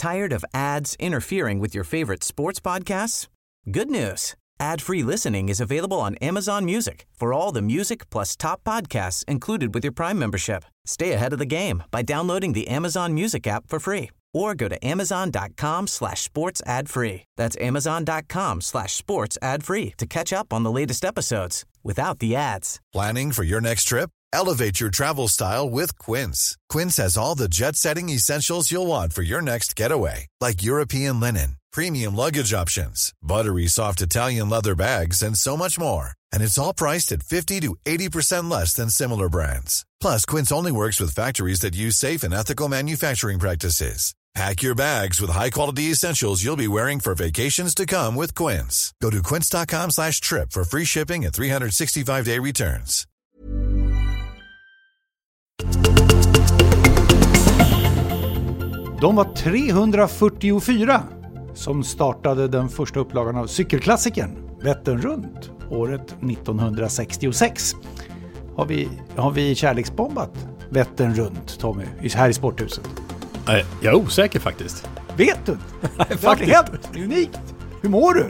Tired of ads interfering with your favorite sports podcasts? Good news. Ad-free listening is available on Amazon Music for all the music plus top podcasts included with your Prime membership. Stay ahead of the game by downloading the Amazon Music app for free or go to amazon.com/sports ad free. That's amazon.com/sports ad free to catch up on the latest episodes without the ads. Planning for your next trip? Elevate your travel style with Quince. Quince has all the jet-setting essentials you'll want for your next getaway, like European linen, premium luggage options, buttery soft Italian leather bags, and so much more. And it's all priced at 50 to 80% less than similar brands. Plus, Quince only works with factories that use safe and ethical manufacturing practices. Pack your bags with high-quality essentials you'll be wearing for vacations to come with Quince. Go to quince.com/trip for free shipping and 365-day returns. De var 344 som startade den första upplagan av cykelklassikern Vättern runt året 1966. Har vi kärleksbombat Vättern runt, Tommy, här i Sporthuset? Jag är osäker faktiskt. Vet du? Det var helt unikt. Hur mår du?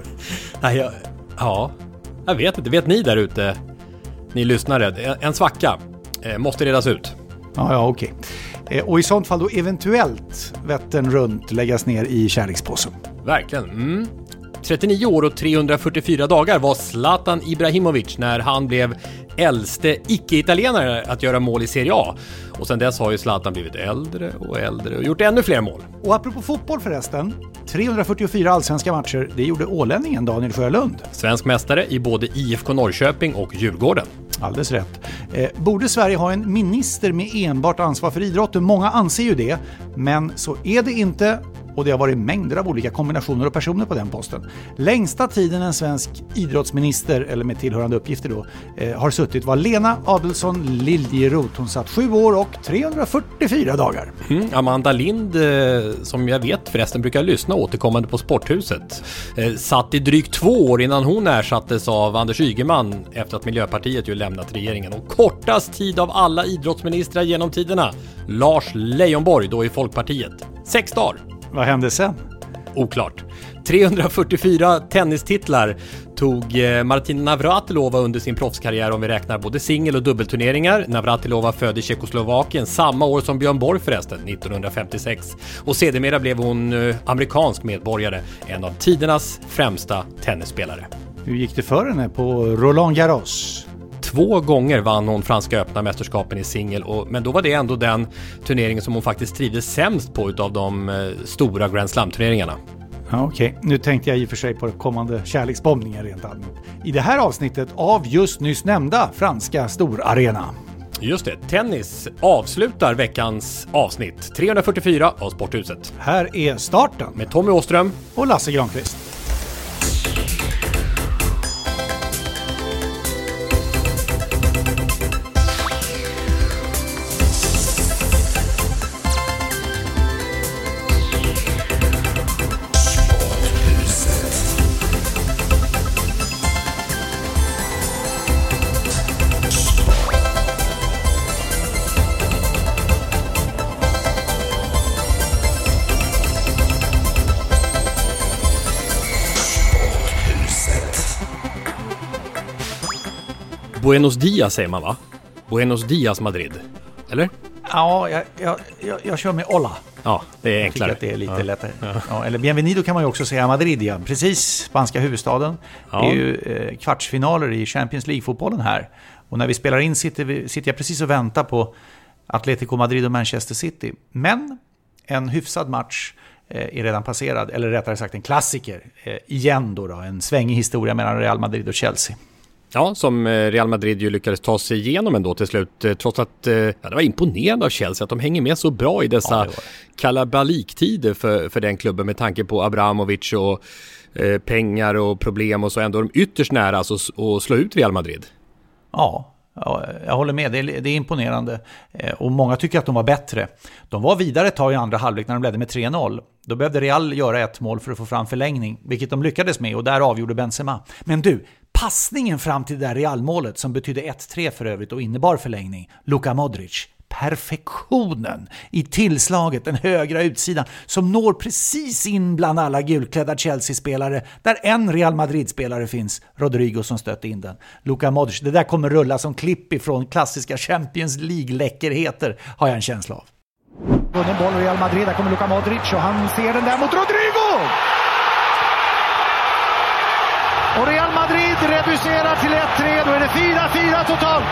Jag vet inte. Vet ni där ute, ni lyssnare, en svacka måste redas ut. Ja, okej. Och i sånt fall då eventuellt Vättern runt läggas ner i kärlekspåsen. Verkligen. 39 år och 344 dagar var Zlatan Ibrahimovic när han blev äldste icke-italienare att göra mål i Serie A. Och sen dess har ju Zlatan blivit äldre och gjort ännu fler mål. Och apropå fotboll förresten, 344 allsvenska matcher, det gjorde ålänningen Daniel Sjölund. Svensk mästare i både IFK Norrköping och Djurgården. Alldeles rätt. Borde Sverige ha en minister med enbart ansvar för idrotten? Många anser ju det, men så är det inte. Och det har varit mängder av olika kombinationer och personer på den posten. Längsta tiden en svensk idrottsminister, eller med tillhörande uppgifter då, har suttit var Lena Adelsohn Liljeroth. Hon satt 7 år och 344 dagar. Amanda Lind, som jag vet förresten brukar lyssna återkommande på Sporthuset, satt i drygt 2 år innan hon ersattes av Anders Ygeman efter att Miljöpartiet ju lämnat regeringen. Och kortast tid av alla idrottsministrar genom tiderna, Lars Leijonborg då i Folkpartiet. 6 dagar. Vad hände sen? Oklart. 344 tennistitlar tog Martina Navratilova under sin proffskarriär om vi räknar både singel- och dubbelturneringar. Navratilova födde i Tjeckoslovakien samma år som Björn Borg förresten, 1956. Och sedermera blev hon amerikansk medborgare, en av tidernas främsta tennisspelare. Hur gick det för henne på Roland Garros? 2 gånger vann hon franska öppna mästerskapen i singel, men då var det ändå den turneringen som hon faktiskt trivdes sämst på utav de stora Grand Slam-turneringarna. Ja, okej. Nu tänkte jag i och för sig på kommande kärleksbombningar rent allmänt. I det här avsnittet av just nyss nämnda franska storarena. Just det, tennis avslutar veckans avsnitt 344 av Sporthuset. Här är starten med Tommy Åström och Lasse Granqvist. Buenos Dias säger man, va? Buenos Dias Madrid, eller? Ja, jag kör med Hola. Ja, det är enklare. Jag tycker att det är lite lättare. Ja, eller Bienvenido kan man ju också säga, Madrid, ja. Precis, spanska huvudstaden. Ja. Det är ju kvartsfinaler i Champions League-fotbollen här. Och när vi spelar in sitter jag precis och väntar på Atletico Madrid och Manchester City. Men en hyfsad match är redan passerad, eller rättare sagt en klassiker. Igen då, en svängig historia mellan Real Madrid och Chelsea. Ja, som Real Madrid ju lyckades ta sig igenom ändå till slut, trots att det var imponerande av Chelsea att de hänger med så bra i dessa kalabalik-tider för den klubben, med tanke på Abramovic och pengar och problem, och så ändå de ytterst nära alltså att slå ut Real Madrid. Ja, jag håller med. Det är imponerande. Och många tycker att de var bättre. De var vidare ett tag i andra halvlek när de ledde med 3-0. Då behövde Real göra ett mål för att få fram förlängning, vilket de lyckades med, och där avgjorde Benzema. Men du, passningen fram till det där Real-målet som betydde 1-3 för övrigt och innebar förlängning, Luka Modric, perfektionen i tillslaget, den högra utsidan som når precis in bland alla gulklädda Chelsea-spelare, där en Real Madrid-spelare finns, Rodrigo, som stötte in den. Luka Modric, det där kommer rulla som klipp ifrån klassiska Champions League-läckerheter, har jag en känsla av. Vunnen boll Real Madrid, där kommer Luka Modric och han ser den där mot Rodrigo! Och Real Madrid reducerar till 1-3, då är det 4-4 totalt.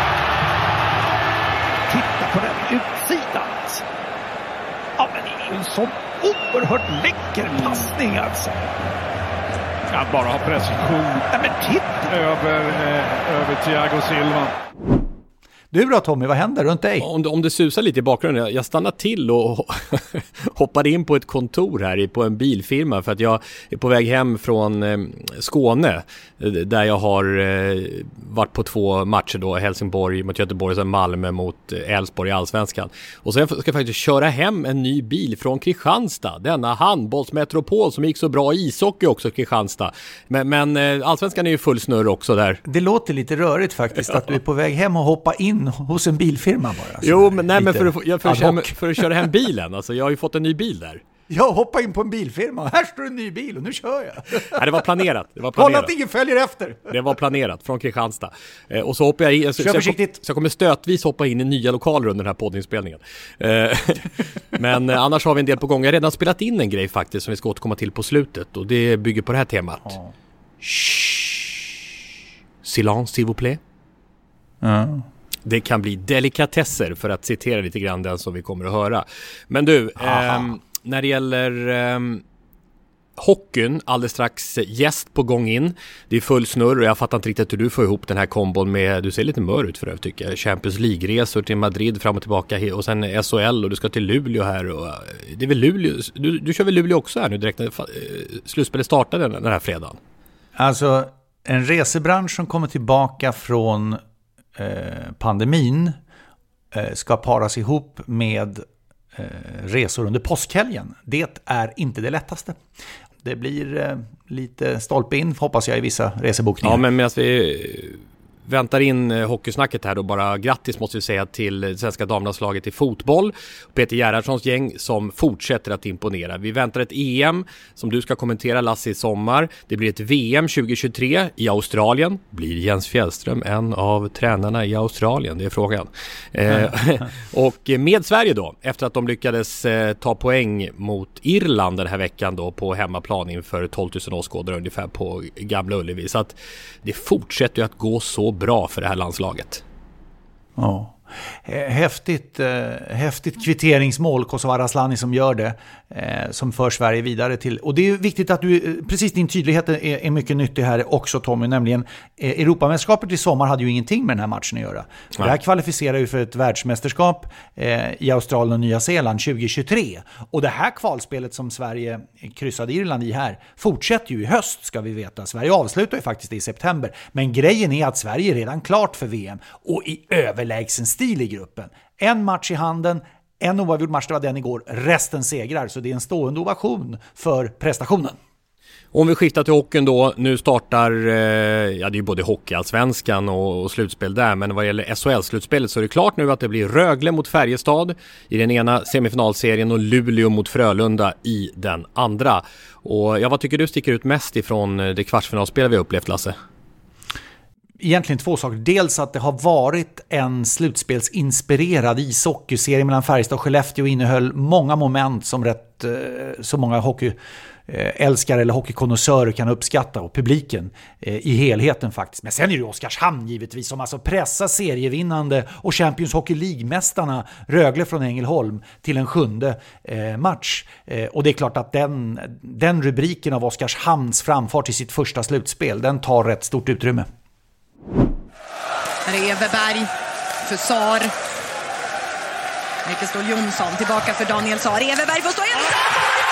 Titta på den utsidan alltså. Ja, men det är ju en så oerhört läcker passning alltså. Kan bara ha precision. Ja, men titta! Över Thiago Silva. Du då Tommy, vad händer runt dig? Om det susar lite i bakgrunden, jag stannar till och hoppade in på ett kontor här på en bilfirma för att jag är på väg hem från Skåne där jag har varit på 2 matcher då, Helsingborg mot Göteborg och Malmö mot Elfsborg i Allsvenskan. Och så ska jag faktiskt köra hem en ny bil från Kristianstad, denna handbollsmetropol som gick så bra i ishockey också, Kristianstad. Men Allsvenskan är ju full snurr också där. Det låter lite rörigt faktiskt att du är på väg hem och hoppa in hos en bilfirma bara. Jo, men nej, men för att köra hem bilen. Alltså, jag har ju fått en ny bil där. Jag hoppar in på en bilfirma. Här står en ny bil och nu kör jag. Nej, det var planerat. Kolla att ingen följer efter. Det var planerat från Kristianstad. Och så hoppar jag in. Kör försiktigt. Så jag kommer stötvis hoppa in i nya lokaler under den här poddinspelningen. Men annars har vi en del på gång. Jag har redan spelat in en grej faktiskt som vi ska återkomma till på slutet. Och det bygger på det här temat. Silence, s'il vous plaît. Det kan bli delikatesser, för att citera lite grann den som vi kommer att höra. Men du, när det gäller hockeyn, alldeles strax gäst på gång in. Det är full snurr och jag fattar inte riktigt hur du får ihop den här kombon med, du ser lite mör ut för det tycker jag, Champions League-resor till Madrid fram och tillbaka och sen SHL och du ska till Luleå här och det är väl Luleå, du kör väl Luleå också här nu direkt när slutspelet startade den här fredagen? Alltså, en resebransch som kommer tillbaka från pandemin ska paras ihop med resor under påskhelgen. Det är inte det lättaste. Det blir lite stolpe in, hoppas jag, i vissa resebokningar. Ja, men medan vi väntar in hockeysnacket här då, bara grattis måste vi säga till svenska damlandslaget i fotboll. Peter Gerhardssons gäng som fortsätter att imponera. Vi väntar ett EM som du ska kommentera, Lasse, i sommar. Det blir ett VM 2023 i Australien. Blir Jens Fjällström en av tränarna i Australien? Det är frågan. Och med Sverige då, efter att de lyckades ta poäng mot Irland den här veckan då på hemmaplan inför 12 000 åskådare ungefär på Gamla Ullevi. Så att det fortsätter ju att gå så bra för det här landslaget. Ja. Häftigt kvitteringsmål, Kosovare Asllani som gör det, som för Sverige vidare till, och det är viktigt att du, precis din tydlighet är mycket nyttig här också Tommy, nämligen Europamästerskapet i sommar hade ju ingenting med den här matchen att göra. Det här kvalificerar ju för ett världsmästerskap i Australien och Nya Zeeland 2023, och det här kvalspelet som Sverige kryssade Irland i här fortsätter ju i höst, ska vi veta. Sverige avslutar ju faktiskt i september, men grejen är att Sverige är redan klart för VM och i överlägsen stil i gruppen. En match i handen, en oavgjord match, det var den igår, resten segrar, så det är en stående ovation för prestationen. Om vi skiftar till hockeyn då, nu startar, ja det är ju både hockeyallsvenskan och slutspel där, men vad gäller SHL-slutspelet så är det klart nu att det blir Rögle mot Färjestad i den ena semifinalserien och Luleå mot Frölunda i den andra. Och ja, vad tycker du sticker ut mest ifrån det kvartsfinalspel vi upplevt, Lasse? Egentligen 2 saker. Dels att det har varit en slutspelsinspirerad ishockeyserie mellan Färjestad och Skellefteå, innehöll många moment som så många hockeyälskare eller hockeykonnässörer kan uppskatta, och publiken i helheten faktiskt. Men sen är det ju Oskarshamn givetvis som alltså pressar serievinnande och Champions Hockey League-mästarna Rögle från Ängelholm till en 7:e match. Och det är klart att den rubriken av Oskarshamns framfart i sitt första slutspel, den tar rätt stort utrymme. Här är Everberg för Sar. Mycket står Jonsson tillbaka för Daniel Sar. Everberg får stå ensam.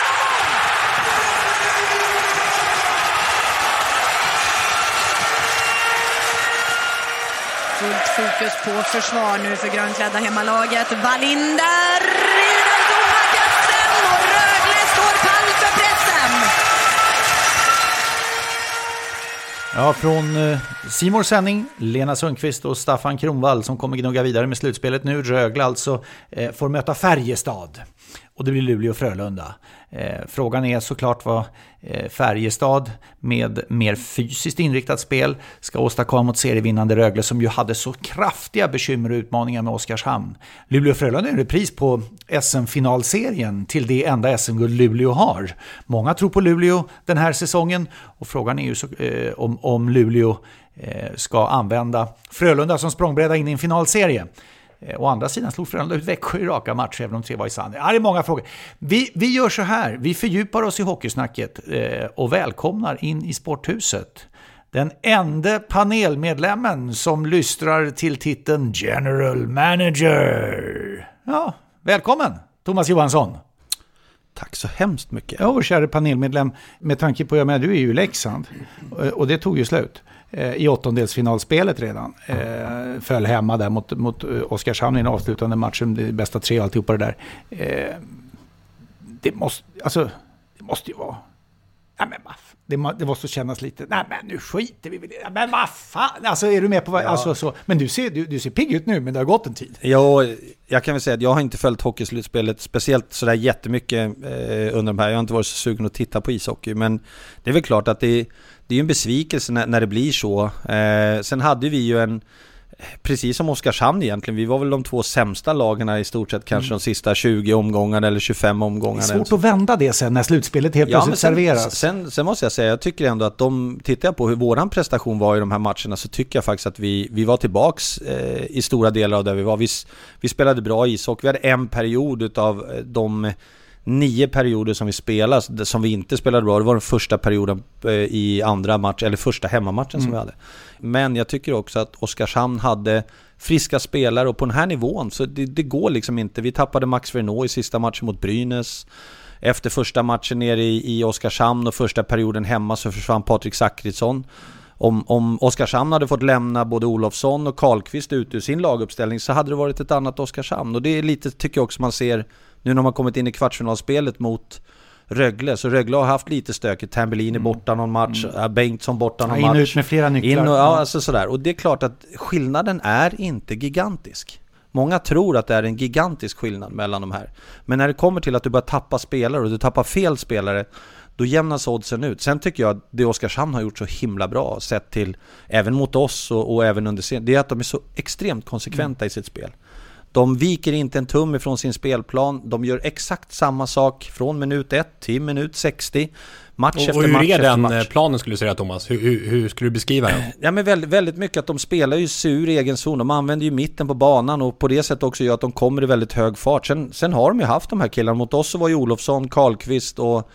Fullt fokus på försvar nu för grönklädda hemmalaget. Wallinder i den tomma kassen och Rögle står pall för pressen. Ja, från C Mores sändning, Lena Sundqvist och Staffan Kronvall som kommer gnugga vidare med slutspelet nu. Rögle alltså får möta Färjestad och det blir Luleå och Frölunda. Frågan är såklart vad Färjestad med mer fysiskt inriktat spel ska åstadkomma mot serievinnande Rögle som ju hade så kraftiga bekymmer och utmaningar med Oskarshamn. Luleå och Frölunda är en repris på SM-finalserien till det enda SM-guld Luleå har. Många tror på Luleå den här säsongen och frågan är ju om Luleå ska använda Frölunda som språngbräda in i en finalserie. Å andra sidan slog Frölunda ut Växjö i raka matcher även om 3 var i sand. Det är många frågor. Vi gör så här. Vi fördjupar oss i hockeysnacket och välkomnar in i sporthuset den enda panelmedlemmen som lystrar till titeln General Manager. Ja, välkommen Thomas Johansson. Tack så hemskt mycket. Ja, och kära panelmedlem, med tanke på att du är ju i Leksand och det tog ju slut i åttondelsfinalspelet redan. Föll hemma där mot Oskarshamn i den avslutande matchen, det bästa 3 och alltihopa det där. Det måste ju vara... Ja, men det måste kännas lite... Nej, men nu skiter vi vid det. Men vad fan? Alltså, är du med på vad... Ja. Alltså, så. Men du ser pigg ut nu, men det har gått en tid. Ja, jag kan väl säga att jag har inte följt hockeyslutspelet speciellt sådär jättemycket under de här. Jag har inte varit så sugen att titta på ishockey, men det är väl klart att det är en besvikelse när det blir så. Sen hade vi ju precis som Oskarshamn egentligen, vi var väl de 2 sämsta lagarna i stort sett kanske de sista 20 omgångarna eller 25 omgångarna. Det är svårt att vända det sen när slutspelet helt plötsligt serveras. Sen måste jag säga, jag tycker ändå att tittar jag på hur våran prestation var i de här matcherna så tycker jag faktiskt att vi var tillbaks i stora delar av där vi var. Vi spelade bra ishockey. Vi hade en period utav de 9 perioder som vi spelade som vi inte spelade bra. Det var den första perioden i andra match eller första hemmamatchen som vi hade. Men jag tycker också att Oskarshamn hade friska spelare och på den här nivån så det går liksom inte. Vi tappade Max Verneau i sista matchen mot Brynäs. Efter första matchen nere i Oskarshamn och första perioden hemma så försvann Patrik Zackrisson. Om Oskarshamn hade fått lämna både Olofsson och Karlqvist ut ur sin laguppställning så hade det varit ett annat Oskarshamn. Och det är lite, tycker jag också man ser nu när man kommit in i kvartsfinalspelet mot Rögle. Så Rögle har haft lite stökigt. Tambellin är borta någon match. Bengtsson borta någon match. In ut med flera nycklar. Alltså sådär. Och det är klart att skillnaden är inte gigantisk. Många tror att det är en gigantisk skillnad mellan de här. Men när det kommer till att du börjar tappa spelare och du tappar fel spelare, då jämnas oddsen ut. Sen tycker jag att det Oskarshamn har gjort så himla bra sett till även mot oss och även under serien, det är att de är så extremt konsekventa i sitt spel. De viker inte en tum ifrån sin spelplan. De gör exakt samma sak från minut 1 till minut 60. Match efter match. Och hur är den match. planen skulle du säga, Thomas? Hur skulle du beskriva den? Ja, men väldigt mycket att de spelar ju sur egen zon. De använder ju mitten på banan och på det sättet också gör att de kommer i väldigt hög fart. Sen har de ju haft de här killarna. Mot oss så var ju Olofsson, Karlqvist och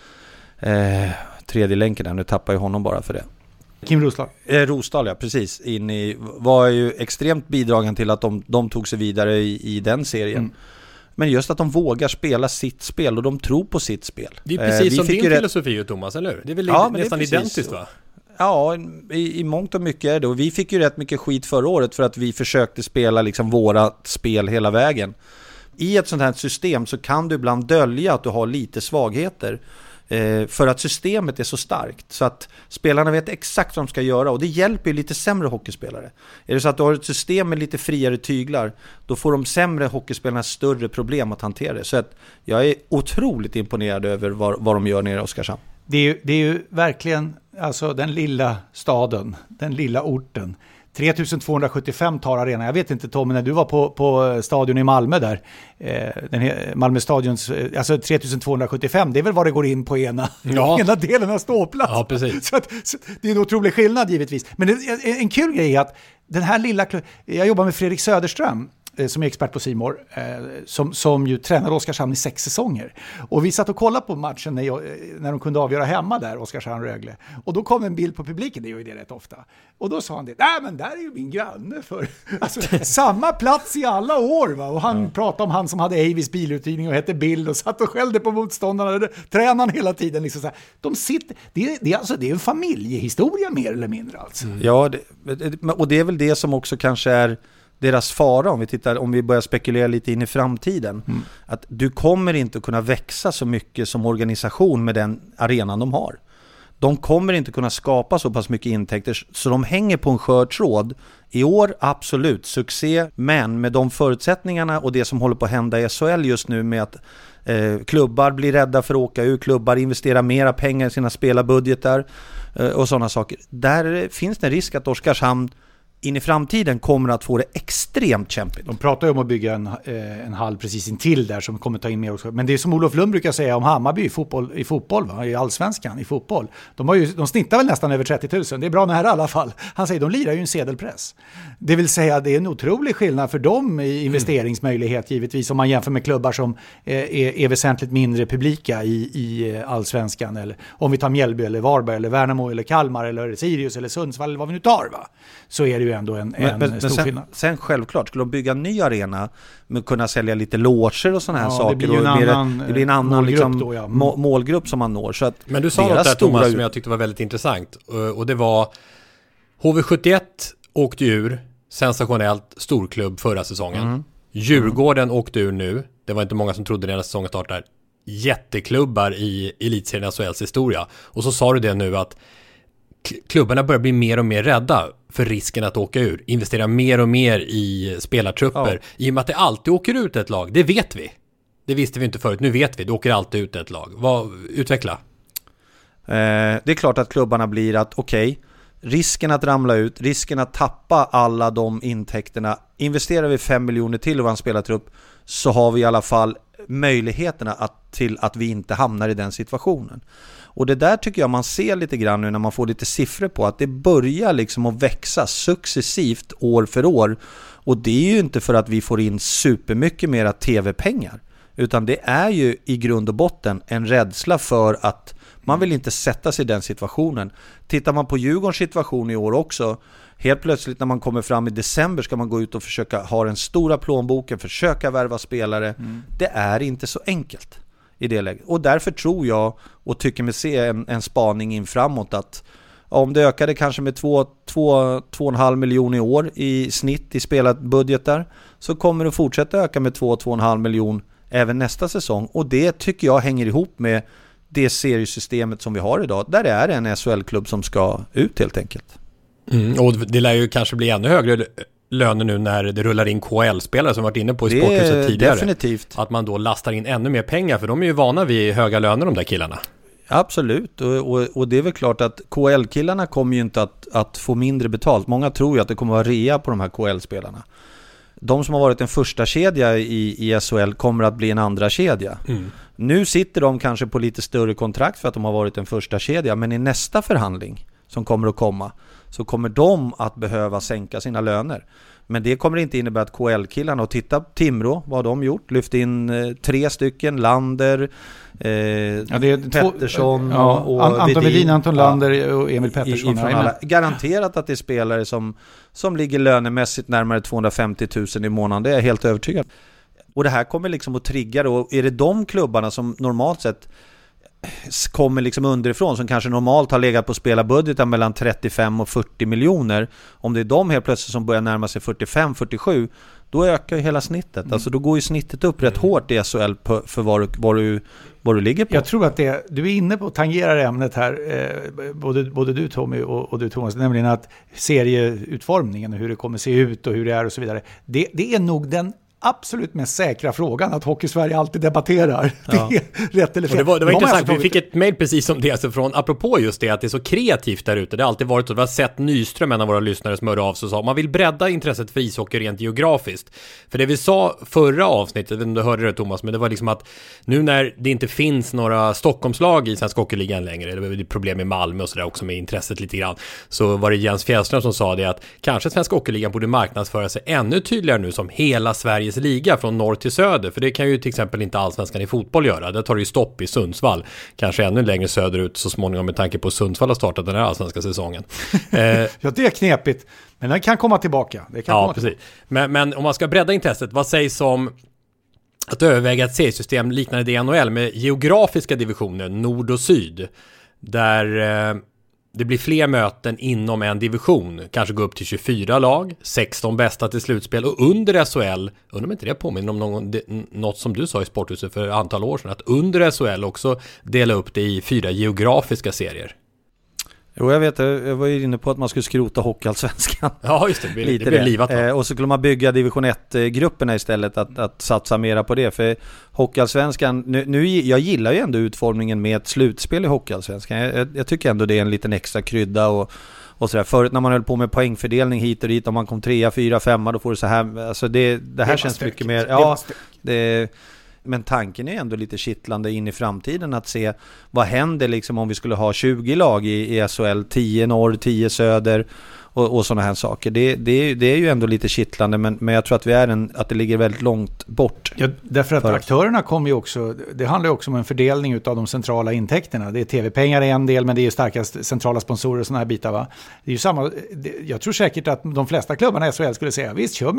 tredje länken där. Nu tappar jag honom bara för det. Kim Rosdahl. Rosdahl, ja, precis. Var ju extremt bidragande till att de tog sig vidare i den serien. Men just att de vågar spela sitt spel och de tror på sitt spel. Det är precis som din filosofi, Thomas, eller hur? Det är väl nästan identiskt, va? Ja, i mångt och mycket är det. Och vi fick ju rätt mycket skit förra året för att vi försökte spela liksom vårat spel hela vägen. I ett sånt här system så kan du ibland dölja att du har lite svagheter. För att systemet är så starkt så att spelarna vet exakt vad de ska göra och det hjälper ju lite sämre hockeyspelare. Är det så att du har ett system med lite friare tyglar, då får de sämre hockeyspelarna större problem att hantera det. Så att jag är otroligt imponerad över vad de gör nere i Oskarshamn. Det är ju verkligen alltså den lilla staden, den lilla orten. 3275 tar arena. Jag vet inte, Tom, när du var på stadion i Malmö där. Malmö stadions, alltså 3275, det är väl vad det går in på ena delen av ståplats. Ja, precis. Så det är en otrolig skillnad givetvis. Men en kul grej är att den här lilla jag jobbar med Fredrik Söderström som är expert på C More, som ju tränade Oskarshamn i 6 säsonger. Och vi satt och kollade på matchen när de kunde avgöra hemma där, Oskarshamn-Rögle. Och då kom en bild på publiken, det gör ju det rätt ofta. Och då sa han det, nej men där är ju min granne för. Alltså, samma plats i alla år, va? Och han pratade om han som hade Avis biluthyrning och hette Bill och satt och skällde på motståndarna. Tränaren hela tiden. Liksom så här. De sitter, det är en familjehistoria mer eller mindre. Alltså. Ja, och det är väl det som också kanske är deras fara om vi börjar spekulera lite in i framtiden. Att du kommer inte att kunna växa så mycket som organisation med den arenan de har. De kommer inte kunna skapa så pass mycket intäkter, så de hänger på en skör tråd. I år, absolut, succé, men med de förutsättningarna och det som håller på att hända i SHL just nu med att klubbar blir rädda för att åka ur, klubbar investerar mera pengar i sina spelarbudgetar och sådana saker. Där finns det en risk att Oskarshamn in i framtiden kommer att få det extremt kämpigt. De pratar ju om att bygga en hall precis intill där som kommer ta in mer också. Men det är som Olof Lund brukar säga om Hammarby i fotboll va? I allsvenskan i fotboll. De snittar väl nästan över 30 000. Det är bra nära i alla fall. Han säger de lirar ju en sedelpress. Det vill säga det är en otrolig skillnad för dem i investeringsmöjlighet givetvis om man jämför med klubbar som är väsentligt mindre publika i allsvenskan. Eller om vi tar Mjällby eller Varberg eller Värnamo eller Kalmar eller Sirius eller Sundsvall eller vad vi nu tar va. Så är det ju ändå en stor skillnad. Sen självklart, skulle de bygga en ny arena med kunna sälja lite loger och sådana här saker. Det blir en annan målgrupp, liksom, då, ja. Målgrupp som man når. Så att men du sa något där Thomas som jag tyckte var väldigt intressant. Och det var HV71 åkte ur, sensationellt storklubb förra säsongen. Djurgården åkte ur nu. Det var inte många som trodde det när säsongen startar. Jätteklubbar i elitserien SHLs historia. Och så sa du det nu att klubbarna börjar bli mer och mer rädda för risken att åka ur. Investera mer och mer i spelartrupper. I och med att det alltid åker ut ett lag. Det vet vi. Det visste vi inte förut. Nu vet vi. Det åker alltid ut ett lag. Utveckla. Det är klart att klubbarna blir att risken att ramla ut, risken att tappa alla de intäkterna. Investerar vi 5 miljoner till i vår spelartrupp så har vi i alla fall möjligheterna till att vi inte hamnar i den situationen. Och det där tycker jag man ser lite grann nu när man får lite siffror på att det börjar liksom att växa successivt år för år. Och det är ju inte för att vi får in supermycket mera tv-pengar, utan det är ju i grund och botten en rädsla för att man vill inte sätta sig i den situationen. Tittar man på Djurgårdens situation i år också, helt plötsligt när man kommer fram i december ska man gå ut och försöka ha den stora plånboken, försöka värva spelare. Det är inte så enkelt i det läget. Och därför tror jag och tycker mig se en spaning in framåt att om det ökade kanske med 2,5 miljoner i år i snitt i spelarbudgetar, så kommer det fortsätta öka med 2,5 miljoner även nästa säsong. Och det tycker jag hänger ihop med det seriesystemet som vi har idag, där det är en SHL-klubb som ska ut helt enkelt. Och det lär ju kanske bli ännu högre löner nu när det rullar in KHL-spelare som varit inne på i Sporthuset tidigare. Definitivt. Att man då lastar in ännu mer pengar, för de är ju vana vid höga löner, de där killarna. Absolut, och det är väl klart att KHL-killarna kommer ju inte att få mindre betalt. Många tror ju att det kommer att vara rea på de här KHL-spelarna. De som har varit en första kedja i SHL kommer att bli en andra kedja. Nu sitter de kanske på lite större kontrakt för att de har varit en första kedja, men i nästa förhandling som kommer att komma så kommer de att behöva sänka sina löner. Men det kommer inte innebära att KL-killarna, och titta Timrå, vad har de gjort? Lyft in 3 stycken, Lander, Pettersson och Anton Wedin, Anton Lander och Emil Pettersson. Garanterat att det är spelare som ligger lönemässigt närmare 250 000 i månaden, det är jag helt övertygad. Och det här kommer liksom att trigga, och är det de klubbarna som normalt sett kommer liksom underifrån, som kanske normalt har legat på spelarbudgeten mellan 35 och 40 miljoner, om det är de helt plötsligt som börjar närma sig 45-47, då ökar ju hela snittet. Alltså då går ju snittet upp rätt hårt i SHL för vad du ligger på. Jag tror att du är inne på, tangerar ämnet här, både du Tommy och du Thomas, nämligen att serieutformningen och hur det kommer se ut och hur det är och så vidare. Det är nog den absolut mest säkra frågan att Hockey-Sverige alltid debatterar. Ja. Det är rätt eller fel. Det var intressant, vi fick ett mejl precis om det, alltså från, apropå just det, att det är så kreativt där ute. Det har alltid varit så. Vi har sett Nyström, en av våra lyssnare, smörra av sig och sa man vill bredda intresset för ishockey rent geografiskt. För det vi sa förra avsnittet, jag vet inte om du hörde det Thomas, men det var liksom att nu när det inte finns några Stockholmslag i Svenska Hockeyligan längre, det var problem i Malmö och sådär också med intresset lite grann, så var det Jens Fjällström som sa det, att kanske Svenska Hockeyligan borde marknadsföra sig ännu tydligare nu som hela Sveriges liga från norr till söder, för det kan ju till exempel inte Allsvenskan i fotboll göra. Det tar ju stopp i Sundsvall, kanske ännu längre söderut så småningom med tanke på Sundsvall har startat den här allsvenska säsongen. Ja, det är knepigt, men den kan komma tillbaka. Precis. Men om man ska bredda intresset, vad sägs om att överväga ett seriesystem liknande det i NHL med geografiska divisioner, nord och syd, där det blir fler möten inom en division, kanske gå upp till 24 lag, 16 bästa till slutspel, och under SHL, undrar om inte det påminner om något som du sa i Sporthuset för ett antal år sedan, att under SHL också dela upp det i 4 geografiska serier. Jo, jag vet, jag var ju inne på att man skulle skrota Hockeyallsvenskan. Ja, just det. Det blir livat. Och så skulle man bygga division 1-grupperna istället, att satsa mera på det. För Hockeyallsvenskan, jag gillar ju ändå utformningen med ett slutspel i Hockeyallsvenskan. Jag tycker ändå det är en liten extra krydda och sådär. Förut när man höll på med poängfördelning hit och dit, om man kom 3, 4, 5, då får du så här. Alltså det här känns mycket mer... Ja, men tanken är ändå lite kittlande in i framtiden att se vad händer liksom om vi skulle ha 20 lag i SHL, 10 norr, 10 söder och sådana här saker. Det är ju ändå lite kittlande, men jag tror att att det ligger väldigt långt bort. Ja, därför att aktörerna kommer ju också, det handlar ju också om en fördelning av de centrala intäkterna. Det är tv-pengar i en del, men det är ju starkast centrala sponsorer och sådana här bitar, va? Det är ju samma, jag tror säkert att de flesta klubbarna i SHL skulle säga, visst, kör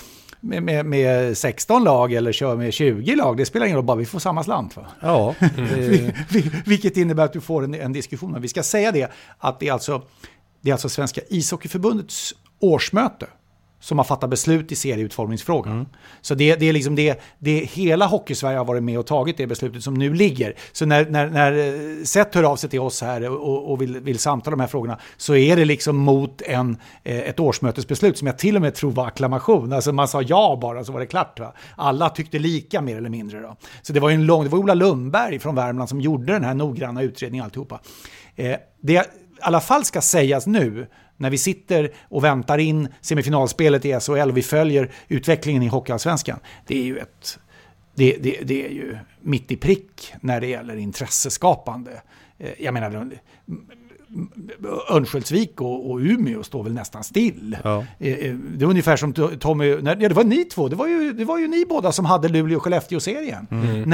med 16 lag eller kör med 20 lag, det spelar ingen roll, bara vi får samma slant, va? Ja. Vilket innebär att du får en diskussion. Men vi ska säga det, att det är alltså Svenska ishockeyförbundets årsmöte som har fattat beslut i serieutformningsfrågan. Så det är liksom det hela Hockeysverige har varit med och tagit det beslutet som nu ligger. Så när Seth hör av sig till oss här och vill samtala de här frågorna, så är det liksom mot ett årsmötesbeslut som jag till och med tror var acklamation. Alltså man sa ja bara, så var det klart, va? Alla tyckte lika mer eller mindre då. Så det var Ola Lundberg från Värmland som gjorde den här noggranna utredningen alltihopa. Det i alla fall ska sägas nu, när vi sitter och väntar in semifinalspelet i SHL och vi följer utvecklingen i Hockeyallsvenskan, det är ju det är ju mitt i prick när det gäller intresseskapande. Jag menar, Örnsköldsvik och Umeå står väl nästan still. Ja. Det är ungefär som Tommy, det var ni två, det var ju ni båda som hade Luleå och Skellefteå-serien.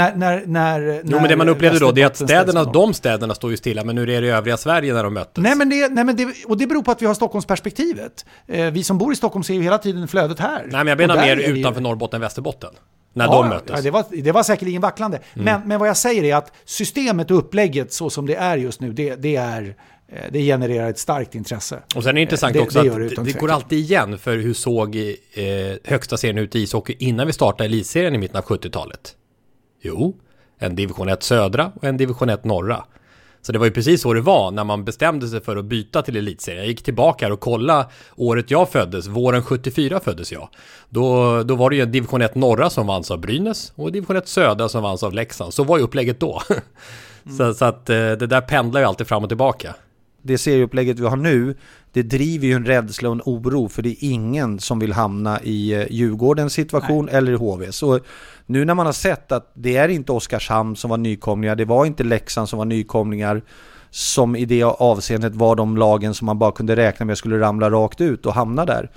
Men det man upplevde då, det är att de städerna står ju stilla, men nu är det övriga Sverige när de möttes. Nej, men det beror på att vi har Stockholmsperspektivet. Vi som bor i Stockholm ser ju hela tiden flödet här. Nej, men jag menar mer utanför Norrbotten, Västerbotten. När de möttes. Ja, det var säkerligen vacklande. Men vad jag säger är att systemet och upplägget så som det är just nu, det genererar ett starkt intresse. Och sen är det intressant också att det går alltid igen, för hur såg högsta serien ut i ishockey innan vi startade elitserien i mitten av 70-talet? Jo, en division 1 södra och en division 1 norra. Så det var ju precis så det var när man bestämde sig för att byta till elitserien. Jag gick tillbaka och kollade året jag föddes, våren 74 föddes jag. Då var det ju division 1 norra som vanns av Brynäs och division 1 södra som vanns av Leksand. Så var ju upplägget då. Så att det där pendlar ju alltid fram och tillbaka. Det serieupplägget vi har nu, det driver ju en rädsla och en oro, för det är ingen som vill hamna i Djurgårdens situation eller i HV. Så nu när man har sett att det är inte Oskarshamn som var nykomlingar, det var inte Leksand som var nykomlingar, som i det avseendet var de lagen som man bara kunde räkna med skulle ramla rakt ut och hamna där.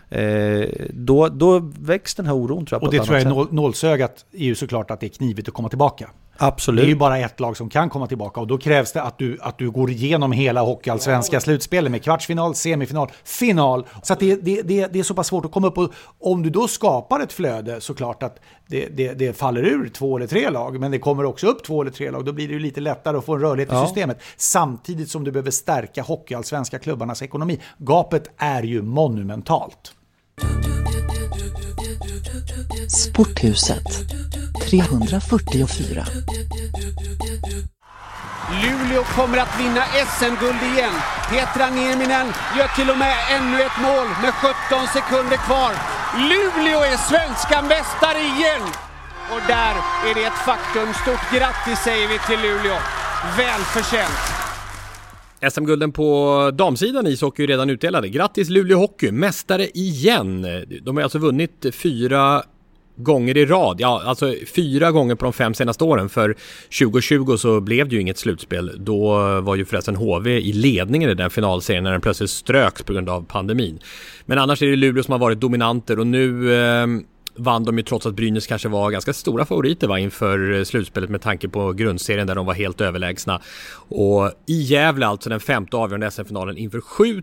Då växer den här oron, tror jag. Och det tror jag nålsögat är ju såklart att det är knivigt att komma tillbaka. Absolut. Det är ju bara ett lag som kan komma tillbaka, och då krävs det att du går igenom hela hockeyallsvenska slutspelet med kvartsfinal, semifinal, final. Så att det är så pass svårt att komma upp, och om du då skapar ett flöde, så klart att det faller ur 2 eller 3 lag, men det kommer också upp 2 eller 3 lag, då blir det ju lite lättare att få en rörlighet i systemet, samtidigt som du behöver stärka hockeyallsvenska klubbarnas ekonomi. Gapet är ju monumentalt. Sporthuset 344. Luleå kommer att vinna SM-guld igen. Petra Nieminen gör till och med ännu ett mål med 17 sekunder kvar. Luleå är svenska mästare igen! Och där är det ett faktum. Stort grattis säger vi till Luleå. Välförtjänt. SM-gulden på damsidan i ishockey är redan utdelade. Grattis Luleå Hockey, mästare igen. De har alltså vunnit 4 gånger i rad. Ja, alltså 4 gånger på de 5 senaste åren. För 2020 så blev det ju inget slutspel. Då var ju förresten HV i ledningen i den finalserien när den plötsligt ströks på grund av pandemin. Men annars är det Luleå som har varit dominanter, och nu vann de ju trots att Brynäs kanske var ganska stora favoriter inför slutspelet med tanke på grundserien där de var helt överlägsna. Och i Gävle, alltså den 5:e avgörande SM-finalen inför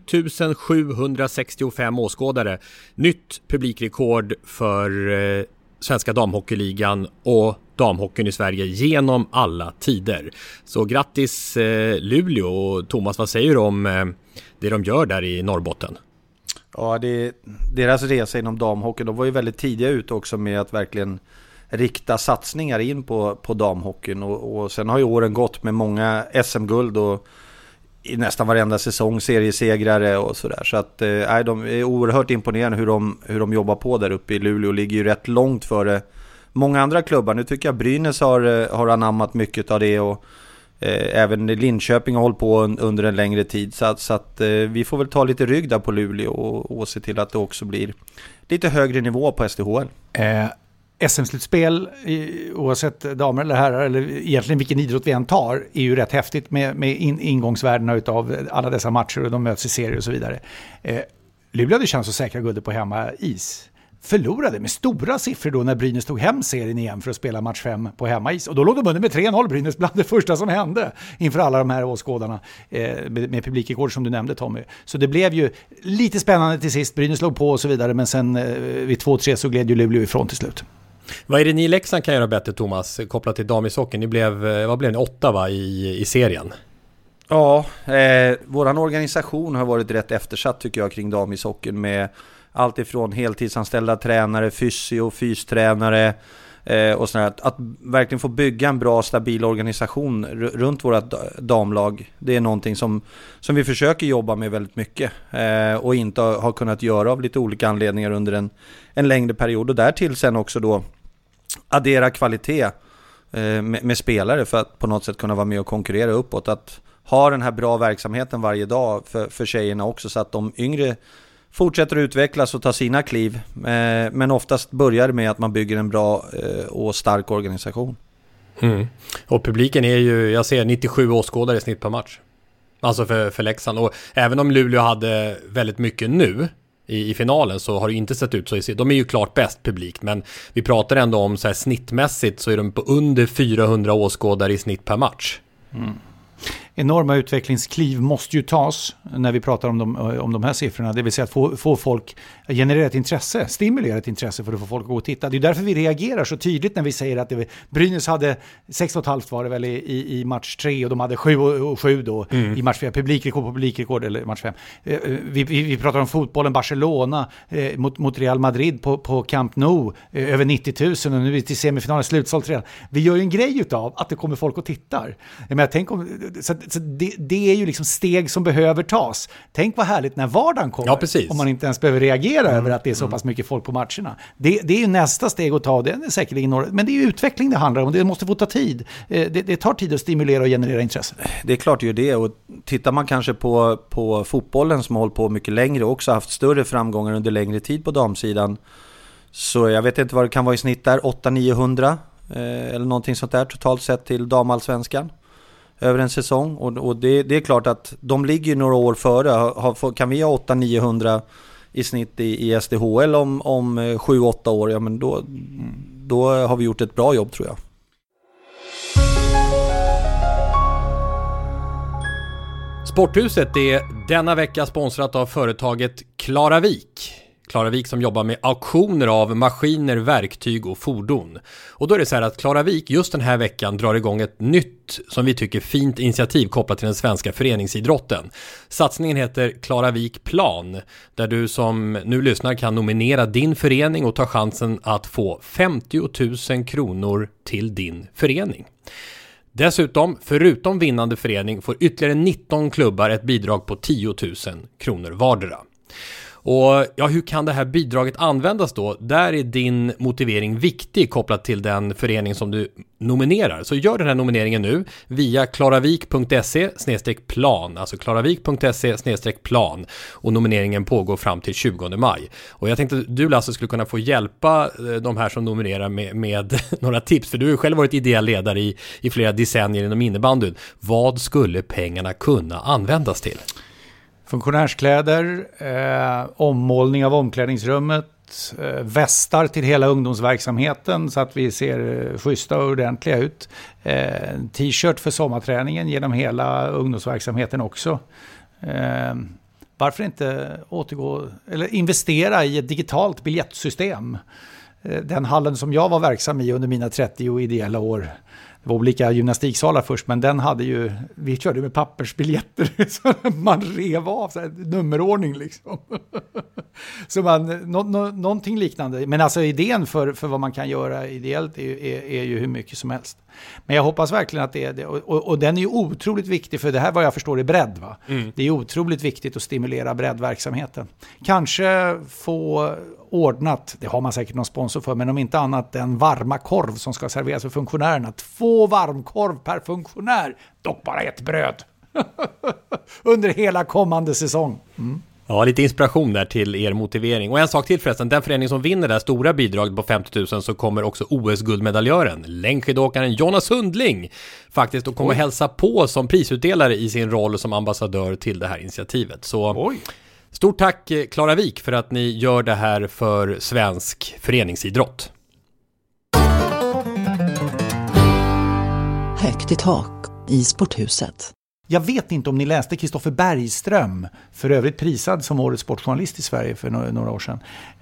7765 åskådare. Nytt publikrekord för Svenska damhockeyligan och damhockeyn i Sverige genom alla tider. Så grattis Luleå. Och Thomas, vad säger du om det de gör där i Norrbotten? Ja, deras resa inom damhockeyn, de var ju väldigt tidiga ut också med att verkligen rikta satsningar in på damhockeyn, och sen har ju åren gått med många SM-guld, och i nästan varenda säsong seriesegrare och sådär. Så att de är oerhört imponerande hur de jobbar på där uppe i Luleå. Ligger ju rätt långt före många andra klubbar. Nu tycker jag Brynäs har anammat mycket av det, och även Linköping har hållit på under en längre tid. Så att vi får väl ta lite rygg där på Luleå och se till att det också blir lite högre nivå på SDHL. SM-slutspel, oavsett damer eller herrar, eller egentligen vilken idrott vi än tar, är ju rätt häftigt med ingångsvärdena utav alla dessa matcher, och de möts i serier och så vidare. Luleå hade chans att säkra guldet på hemma is. Förlorade med stora siffror då när Brynäs tog hem serien igen för att spela match 5 på hemmais. Och då låg de under med 3-0, Brynäs, bland det första som hände inför alla de här åskådarna med publikrekord som du nämnde, Tommy. Så det blev ju lite spännande till sist. Brynäs låg på och så vidare, men sen vid 2-3 så gled ju Luleå ifrån till slut. Vad är det ni i Leksand kan göra bättre, Thomas, kopplat till damishockey? Ni blev 8 i serien? Ja, våran organisation har varit rätt eftersatt tycker jag kring damishockeyn, med allt ifrån heltidsanställda tränare, fystränare och sådär. Att verkligen få bygga en bra, stabil organisation runt våra damlag, det är någonting som vi försöker jobba med väldigt mycket och inte har kunnat göra av lite olika anledningar under en längre period. Och därtill sen också då addera kvalitet med spelare för att på något sätt kunna vara med och konkurrera uppåt. Att ha den här bra verksamheten varje dag för tjejerna också, så att de yngre fortsätter att utvecklas och ta sina kliv. Men oftast börjar det med att man bygger en bra och stark organisation. Mm. Och publiken är ju, jag ser 97 åskådare i snitt per match. Alltså för Leksand. Och även om Luleå hade väldigt mycket nu i finalen, så har det inte sett ut så. De är ju klart bäst publik, men vi pratar ändå om så här snittmässigt så är de på under 400 åskådare i snitt per match. Mm. Enorma utvecklingskliv måste ju tas när vi pratar om de här siffrorna. Det vill säga att få folk att generera ett intresse, stimulera ett intresse för att få folk att gå och titta. Det är därför vi reagerar så tydligt när vi säger att Brynäs hade 6,5 var det väl i match 3, och de hade 7 då i match 4. Publikrekord eller match 5. Vi pratar om fotbollen, Barcelona mot Real Madrid på Camp Nou, över 90 000, och nu är vi till semifinalen, slutsålt redan. Vi gör ju en grej utav att det kommer folk och tittar. Jag tänk om, så det är ju liksom steg som behöver tas. Tänk vad härligt när vardagen kommer. Ja, precis. Om man inte ens behöver reagera över att det är så pass mycket folk på matcherna. Det är ju nästa steg att ta. Det är säkerligen men det är ju utveckling det handlar om. Det måste få ta tid. Det tar tid att stimulera och generera intresse. Det är klart ju det. Och tittar man kanske på fotbollen som har hållit på mycket längre och också haft större framgångar under längre tid på damsidan. Så jag vet inte vad det kan vara i snitt där. 800-900 eller någonting sånt där totalt sett till damallsvenskan över en säsong, och det är klart att de ligger några år före. Kan vi ha 800-900 i snitt i SDHL om 7-8 år, ja men då har vi gjort ett bra jobb tror jag. Sporthuset är denna vecka sponsrat av företaget Klaravik. Klaravik som jobbar med auktioner av maskiner, verktyg och fordon. Och då är det så här att Klaravik just den här veckan drar igång ett nytt, som vi tycker, fint initiativ kopplat till den svenska föreningsidrotten. Satsningen heter Klaravik Plan, där du som nu lyssnar kan nominera din förening och ta chansen att få 50 000 kronor till din förening. Dessutom, förutom vinnande förening, får ytterligare 19 klubbar ett bidrag på 10 000 kronor vardera. Och ja, hur kan det här bidraget användas då? Där är din motivering viktig kopplat till den förening som du nominerar. Så gör den här nomineringen nu via klaravik.se/plan. Alltså klaravik.se/plan. Och nomineringen pågår fram till 20 maj. Och jag tänkte att du, Lasse, skulle kunna få hjälpa de här som nominerar med några tips. För du har själv varit ideell ledare i flera decennier inom innebandyn. Vad skulle pengarna kunna användas till? Funktionärskläder, ommålning av omklädningsrummet, västar till hela ungdomsverksamheten så att vi ser schyssta och ordentliga ut. T-shirt för sommarträningen genom hela ungdomsverksamheten också. Varför inte återgå eller investera i ett digitalt biljettsystem? Den hallen som jag var verksam i under mina 30 ideella år, det var olika gymnastiksalar först, men den hade ju, vi körde med pappersbiljetter så man rev av så här, nummerordning liksom. Så någonting liknande. Men alltså idén för vad man kan göra ideellt är ju hur mycket som helst. Men jag hoppas verkligen att det är det. Och den är ju otroligt viktig, för det här vad jag förstår är bredd, va? Det är otroligt viktigt att stimulera breddverksamheten. Kanske få ordnat, det har man säkert någon sponsor för, men om inte annat den varma korv som ska serveras för funktionärerna. 2 varmkorv per funktionär, dock bara ett bröd. Under hela kommande säsong. Ja, lite inspiration där till er motivering. Och en sak till förresten, den förening som vinner det här stora bidraget på 50 000, så kommer också OS-guldmedaljören, längdskidåkaren Jonas Sundling, faktiskt att komma och hälsa på som prisutdelare i sin roll som ambassadör till det här initiativet. Så stort tack Klara Wik för att ni gör det här för svensk föreningsidrott. Högt i tak i sporthuset. Jag vet inte om ni läste Kristoffer Bergström, för övrigt prisad som årets sportjournalist i Sverige för några år sedan,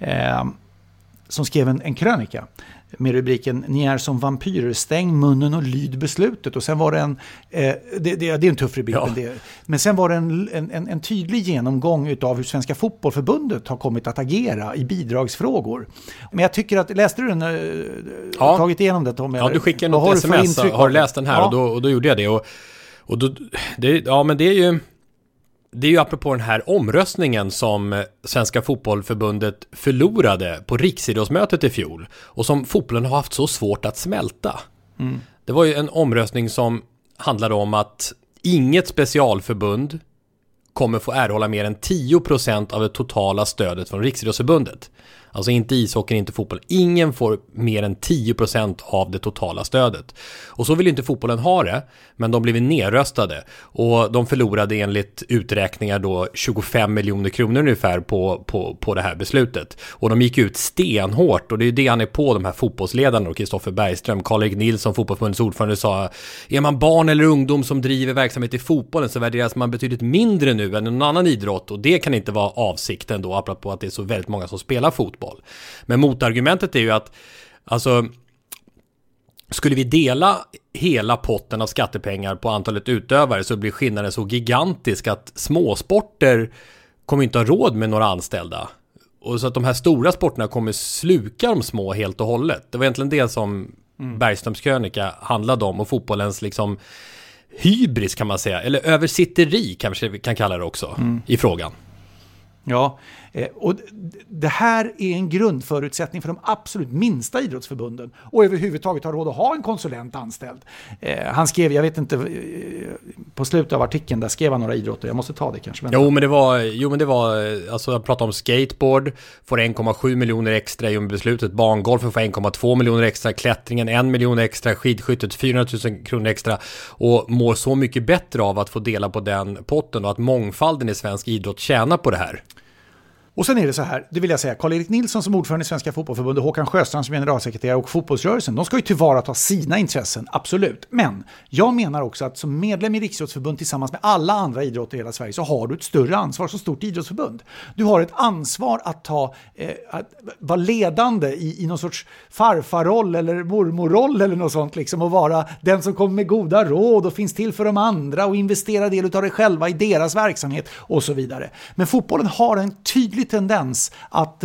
som skrev en krönika med rubriken "Ni är som vampyrer, stäng munnen och lyd beslutet". Och sen var det det är en tuff rubrik, men sen var det en tydlig genomgång av hur Svenska Fotbollförbundet har kommit att agera i bidragsfrågor. Men jag tycker att, läste du den? Tagit igenom det, Tom? Ja, du skickade något sms, har du läst den här? Och då gjorde jag det. Och då, men det är ju apropå den här omröstningen som Svenska Fotbollförbundet förlorade på riksidrottsmötet i fjol, och som fotbollen har haft så svårt att smälta. Det var ju en omröstning som handlade om att inget specialförbund kommer få erhålla mer än 10% av det totala stödet från Riksidrottsförbundet. Alltså inte ishockey, inte fotboll. Ingen får mer än 10% av det totala stödet. Och så vill inte fotbollen ha det, men de blev nedröstade. Och de förlorade enligt uträkningar då 25 miljoner kronor ungefär på det här beslutet. Och de gick ut stenhårt, och det är det han är på, de här fotbollsledarna, Kristoffer Bergström, Karl-Erik Nilsson, fotbollsförbundets ordförande, sa: är man barn eller ungdom som driver verksamhet i fotbollen så värderas man betydligt mindre nu än någon annan idrott, och det kan inte vara avsikten då, apropå att det är så väldigt många som spelar fotboll. Men motargumentet är ju att, alltså, skulle vi dela hela potten av skattepengar på antalet utövare så blir skillnaden så gigantisk att småsporter kommer inte ha råd med några anställda. Och så att de här stora sporterna kommer sluka de små helt och hållet. Det var egentligen det som Bergströms krönika handlade om, och fotbollens liksom hybris, kan man säga, eller översitteri kanske vi kan kalla det också i frågan. Ja, och det här är en grundförutsättning för de absolut minsta idrottsförbunden och överhuvudtaget har råd att ha en konsulent anställd. Han skrev, jag vet inte, på slutet av artikeln där skrev han några idrotter, jag måste ta det kanske. Jo men det var alltså, jag pratar om skateboard, får 1,7 miljoner extra i beslutet, barngolfen får 1,2 miljoner extra, klättringen 1 miljon extra, skidskyttet 400 000 kronor extra, och mår så mycket bättre av att få dela på den potten, och att mångfalden i svensk idrott tjänar på det här. Och sen är det så här, det vill jag säga, Karl-Erik Nilsson som ordförande i Svenska Fotbollförbundet, Håkan Sjöstrand som generalsekreterare och fotbollsrörelsen, de ska ju tillvarata sina intressen, absolut. Men jag menar också att som medlem i Riksidrottsförbund tillsammans med alla andra idrotter i hela Sverige så har du ett större ansvar som stort idrottsförbund. Du har ett ansvar att att vara ledande i någon sorts farfarroll eller mormorroll eller något sånt liksom, och vara den som kommer med goda råd och finns till för de andra och investera del av dig själva i deras verksamhet och så vidare. Men fotbollen har en tydlig tendens att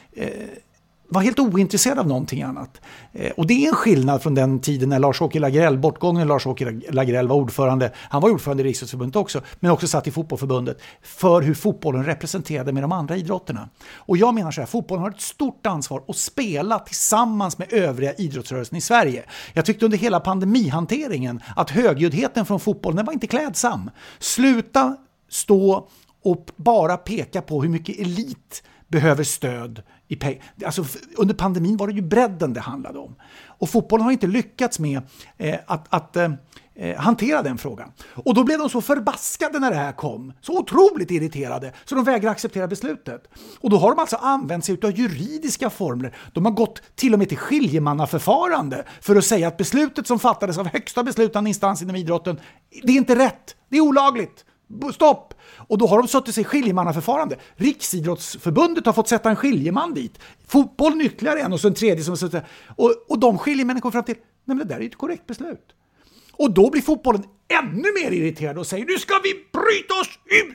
var helt ointresserad av någonting annat. Och det är en skillnad från den tiden när Lars-Åke Lagrell, bortgången Lars-Åke Lagrell var ordförande. Han var ordförande i Riksidrottsförbundet också, men också satt i fotbollförbundet för hur fotbollen representerade med de andra idrotterna. Och jag menar så här, fotbollen har ett stort ansvar att spela tillsammans med övriga idrottsrörelsen i Sverige. Jag tyckte under hela pandemihanteringen att högljuddheten från fotbollen, den var inte klädsam. Sluta stå och bara peka på hur mycket elit behöver stöd i pengar. Alltså, under pandemin var det ju bredden det handlade om. Och fotbollen har inte lyckats med att hantera den frågan. Och då blev de så förbaskade när det här kom. Så otroligt irriterade. Så de vägrar acceptera beslutet. Och då har de alltså använt sig av juridiska formler. De har gått till och med till skiljemannaförfarande för att säga att beslutet som fattades av högsta beslutande instans inom idrotten, det är inte rätt. Det är olagligt. Stopp! Och då har de suttit sig skiljemannaförfarande. Riksidrottsförbundet har fått sätta en skiljeman dit. Fotbollen ytterligare en och så en tredje som har suttit. Och de skiljemännen kom fram till, nej men det där är ett korrekt beslut. Och då blir fotbollen ännu mer irriterad och säger, nu ska vi bryta oss ut!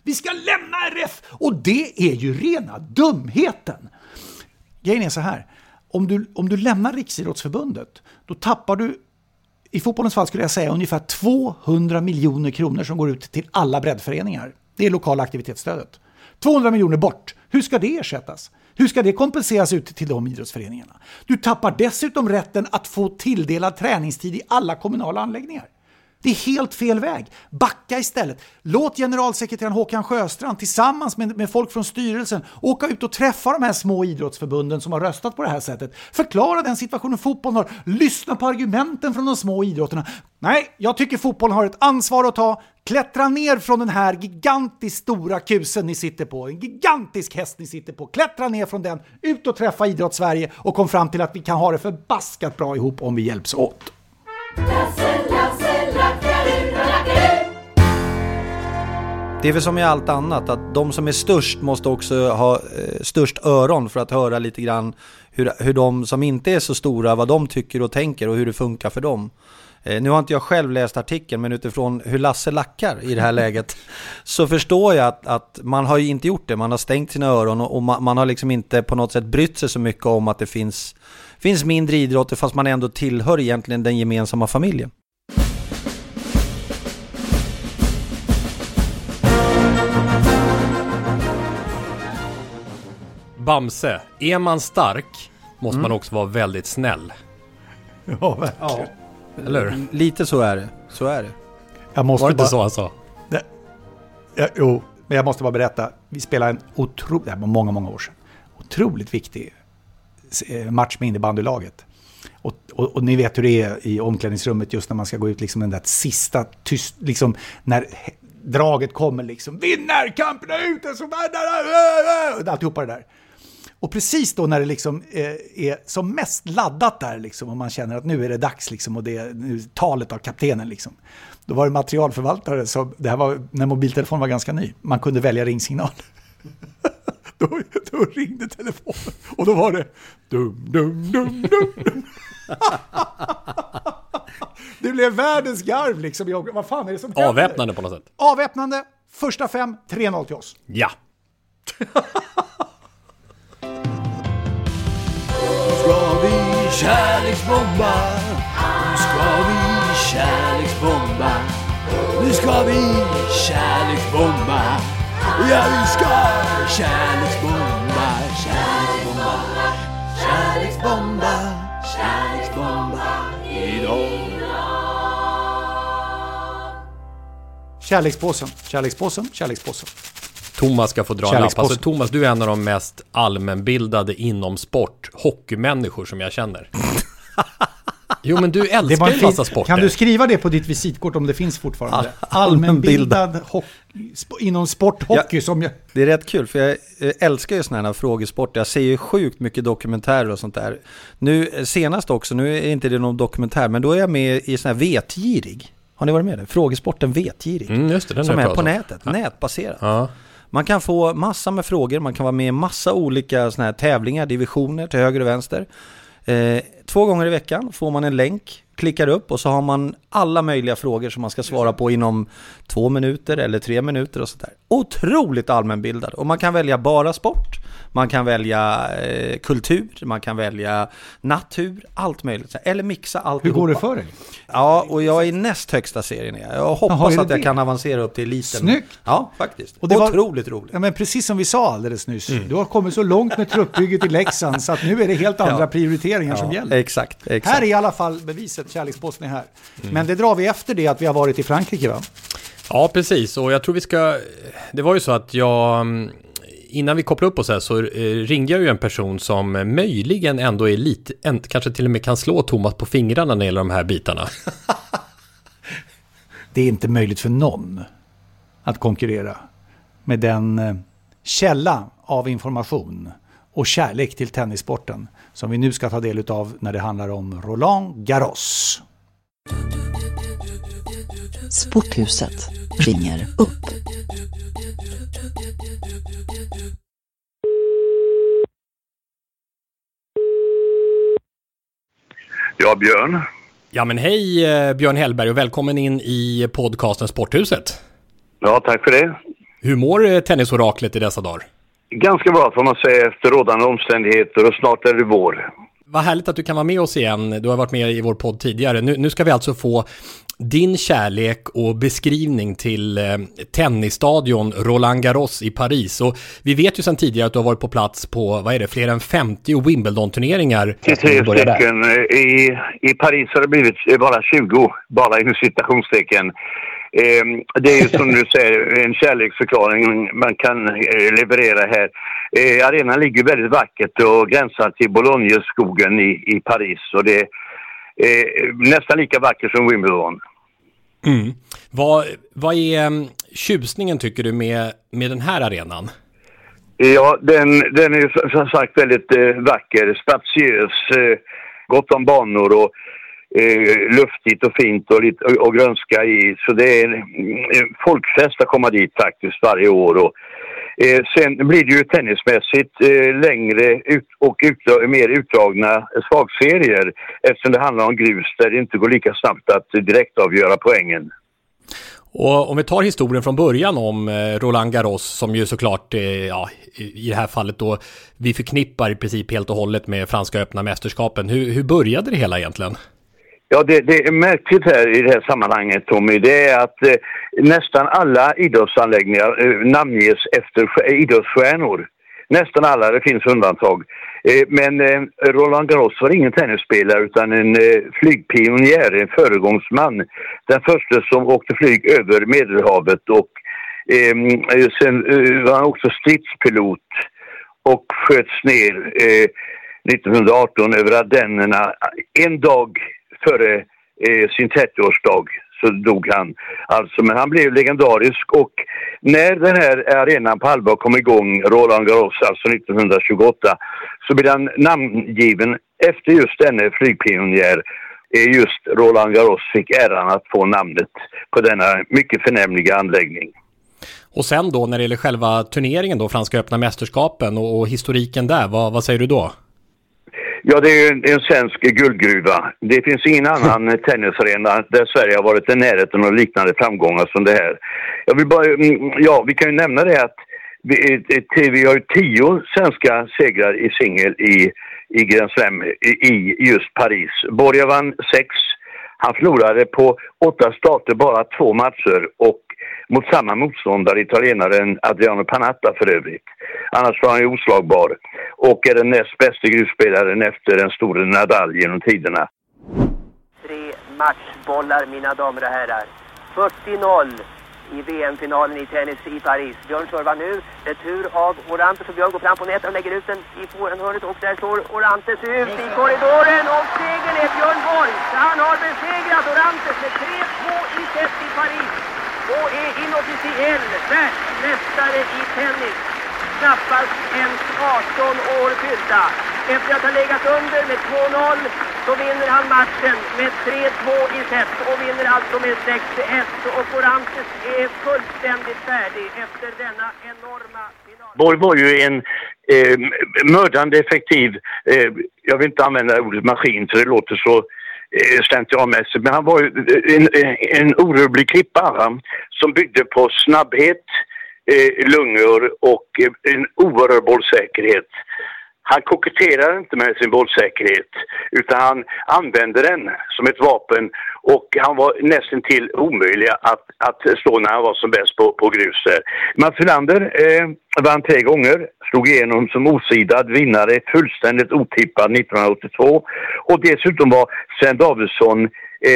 Vi ska lämna RF! Och det är ju rena dumheten. Grejen är så här. Om du lämnar Riksidrottsförbundet, då tappar du, i fotbollens fall skulle jag säga, ungefär 200 miljoner kronor som går ut till alla breddföreningar. Det är lokala aktivitetsstödet. 200 miljoner bort. Hur ska det ersättas? Hur ska det kompenseras ut till de idrottsföreningarna? Du tappar dessutom rätten att få tilldelad träningstid i alla kommunala anläggningar. Det är helt fel väg. Backa istället. Låt generalsekreteraren Håkan Sjöstrand tillsammans med folk från styrelsen åka ut och träffa de här små idrottsförbunden som har röstat på det här sättet. Förklara den situationen fotbollen har. Lyssna på argumenten från de små idrotterna. Nej, jag tycker fotbollen har ett ansvar att ta. Klättra ner från den här gigantiskt stora kusen ni sitter på. En gigantisk häst ni sitter på. Klättra ner från den. Ut och träffa Idrottssverige och kom fram till att vi kan ha det förbaskat bra ihop om vi hjälps åt. Det är väl som i allt annat att de som är störst måste också ha störst öron för att höra lite grann hur de som inte är så stora, vad de tycker och tänker och hur det funkar för dem. Nu har inte jag själv läst artikeln, men utifrån hur Lasse lackar i det här läget så förstår jag att man har ju inte gjort det. Man har stängt sina öron och man har liksom inte på något sätt brytt sig så mycket om att det finns mindre idrotter fast man ändå tillhör egentligen den gemensamma familjen. Bamse, är man stark måste man också vara väldigt snäll. Ja, verkligen. Ja. Eller? Lite så är det. Så är det. Jag måste var det inte så han sa? Jo, men jag måste bara berätta. Vi spelade en det här var många år sedan. Otroligt viktig match med innebandylaget. Och ni vet hur det är i omklädningsrummet just när man ska gå ut liksom den där sista tyst, liksom när draget kommer liksom, vinner kampen ute så alltihopa det där. Och precis då när det liksom är som mest laddat där liksom, och man känner att nu är det dags liksom, och det är nu talet av kaptenen liksom. Då var det materialförvaltare som, det här var när mobiltelefonen var ganska ny. Man kunde välja ringsignal. Då ringde telefonen och då var det dum. Det blev världens garv liksom. Vad fan är det som händer? Avväpnande på något sätt. Avväpnande. Första 5, 3-0 till oss. Ja. Ska vi kärleksbomba? Nu ska vi kärleksbomba. Nu ska vi kärleksbomba. Ja, vi ska kärleksbomba. Kärleksbomba. Kärleksbomba. Kärleksbomba. Idag. Kärlekspåsen. Thomas ska få dra en lapp. Alltså, Thomas, du är en av de mest allmänbildade inom sport, hockeymänniskor som jag känner. Jo, men du älskar ju massa sporter. Kan du skriva det på ditt visitkort om det finns fortfarande? Allmänbildad inom sporthockey som jag... Det är rätt kul, för jag älskar ju sådana här frågesport. Jag ser ju sjukt mycket dokumentärer och sånt där. Nu senast också, nu är inte det någon dokumentär, men då är jag med i sån här vetgirig. Har ni varit med det? Frågesporten vetgirig. Just det, den som är på nätet, nätbaserat. Ja. Man kan få massa med frågor, man kan vara med i massa olika såna här tävlingar, divisioner till höger och vänster. 2 gånger i veckan får man en länk, klickar upp och så har man alla möjliga frågor som man ska svara på inom 2 minuter eller 3 minuter och sådär. Otroligt allmänbildad. Och man kan välja bara sport, man kan välja kultur, man kan välja natur, allt möjligt. Eller mixa allt. Hur går det för dig? Ja, och jag är i näst högsta serien. Jag hoppas att jag kan avancera upp till eliten. Snyggt! Ja, faktiskt. Och det var otroligt roligt. Ja, men precis som vi sa alldeles nyss. Du har kommit så långt med truppbygget i Leksand så att nu är det helt andra prioriteringar som gäller. Exakt. Här är i alla fall beviset, kärlekspåsen är här. Men det drar vi efter det att vi har varit i Frankrike, va? Ja, precis. Och jag tror vi ska... Det var ju så att jag... Innan vi kopplade upp oss här så ringde jag ju en person som möjligen ändå är lite... kanske till och med kan slå Thomas på fingrarna när det gäller de här bitarna. Det är inte möjligt för någon att konkurrera med den källa av information och kärlek till tennissporten som vi nu ska ta del av när det handlar om Roland Garros. Sporthuset ringer upp. Ja, Björn. Ja, men hej Björn Hellberg och välkommen in i podcasten Sporthuset. Ja, tack för det. Hur mår tennisoraklet i dessa dagar? Ganska bra får man säga efter rådande omständigheter och snart är det vår. Vad härligt att du kan vara med oss igen. Du har varit med i vår podd tidigare. Nu ska vi alltså få din kärlek och beskrivning till tennisstadion Roland Garros i Paris. Och vi vet ju sedan tidigare att du har varit på plats på, fler än 50 Wimbledon-turneringar. 23 stycken. I Paris har det blivit bara 20, bara i citationstecken. Det är ju som du säger en kärleksförklaring man kan leverera här. Arenan ligger väldigt vackert och gränsar till Bologneskogen i Paris. Och det är nästan lika vackert som Wimbledon. Mm. Vad är tjusningen tycker du med den här arenan? Ja, den är som sagt väldigt vacker, spaciös, gott om banor och luftigt och fint och grönska i. Så det är en folkfest att komma dit faktiskt varje år. Och sen blir det ju tennismässigt längre och mer utdragna slagserier eftersom det handlar om grus där det inte går lika snabbt att direkt avgöra poängen. Och om vi tar historien från början om Roland Garros som ju såklart i det här fallet då vi förknippar i princip helt och hållet med franska öppna mästerskapen. Hur började det hela egentligen? Ja, det är märkligt här i det här sammanhanget, Tommy. Det är att nästan alla idrottsanläggningar namnges efter idrottsstjärnor. Nästan alla, det finns undantag. Men Roland Garros var ingen tennisspelare utan en flygpionjär, en föregångsman. Den första som åkte flyg över Medelhavet och sen var han också stridspilot och sköts ner 1918 över Ardennerna. En dag före sin 30-årsdag så dog han. Alltså, men han blev legendarisk och när den här arenan på allvar kom igång, Roland Garros, alltså 1928, så blev han namngiven efter just denne flygpionjär. Just Roland Garros fick äran att få namnet på denna mycket förnämliga anläggning. Och sen då när det gäller själva turneringen då, franska öppna mästerskapen och historiken där, vad säger du då? Ja, det är en svensk guldgruva. Det finns ingen annan tennisarena där Sverige har varit i närheten av liknande framgångar som det här. Jag vill bara, vi kan ju nämna det att vi har ju 10 svenska segrar i singel i Grand Slam i just Paris. Borja vann 6. Han förlorade på 8 starter bara 2 matcher och mot samma motståndare, italienaren Adriano Panatta för övrigt. Annars var han ju oslagbar och är den näst bästa grusspelaren efter den stora Nadal genom tiderna. 3 matchbollar, mina damer och herrar. 40-0 i VM-finalen i tennis i Paris. Björn servar nu. Retur av Orantes och Björn går fram på nätet och lägger ut den i forehandhörnet och där slår Orantes ut i korridoren och segern är Björn Borg. Han har besegrat Orantes med 3-2 i set i Paris och är inofficiell världsmästare i tennis. Knappast ens 18 år fyllda. Efter att ha legat under med 2-0 så vinner han matchen med 3-2 i set och vinner alltså med 6-1. Och Orantes är fullständigt färdig efter denna enorma final. Borg var ju en mördande effektiv, jag vill inte använda ordet maskin för det låter så slentrianmässigt, men han var ju en orubblig klippa som byggde på snabbhet, lungor och en oerhörd bollsäkerhet. Han koketterar inte med sin bollsäkerhet utan han använde den som ett vapen och han var nästan till omöjlig att slå när han var som bäst på gruset. Mats Wilander vann 3 gånger, slog igenom som osidad vinnare, fullständigt otippad 1982 och dessutom var Sven Davidsson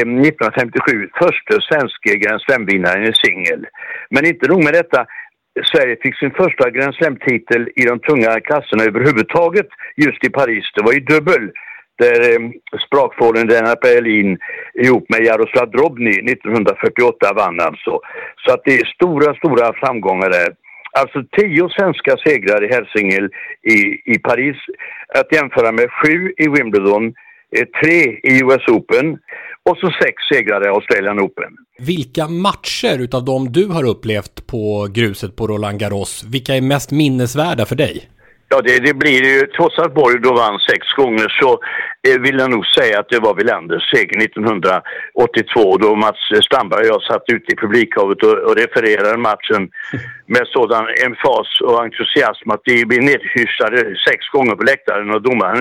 1957 första svenska Grand Slam-vinnaren i singel. Men inte nog med detta. Sverige fick sin första Grand Slam-titel i de tunga klasserna överhuvudtaget just i Paris. Det var i dubbel där sprakfåren Lennart Berlin ihop med Jaroslav Drobny 1948 vann alltså. Så att det är stora framgångar där. Alltså 10 svenska segrar i herrsingel i Paris att jämföra med 7 i Wimbledon, 3 i US Open och så 6 segrar i Australian Open. Vilka matcher utav dem du har upplevt på gruset på Roland Garros, vilka är mest minnesvärda för dig? Ja, det blir ju, trots att Borg då vann 6 gånger så vill jag nog säga att det var Wilanders seger 1982 då Mats Strandberg och jag satt ute i publikhavet och refererade matchen med sådan emfas och entusiasm att vi blev nedhyschade 6 gånger på läktaren och domaren.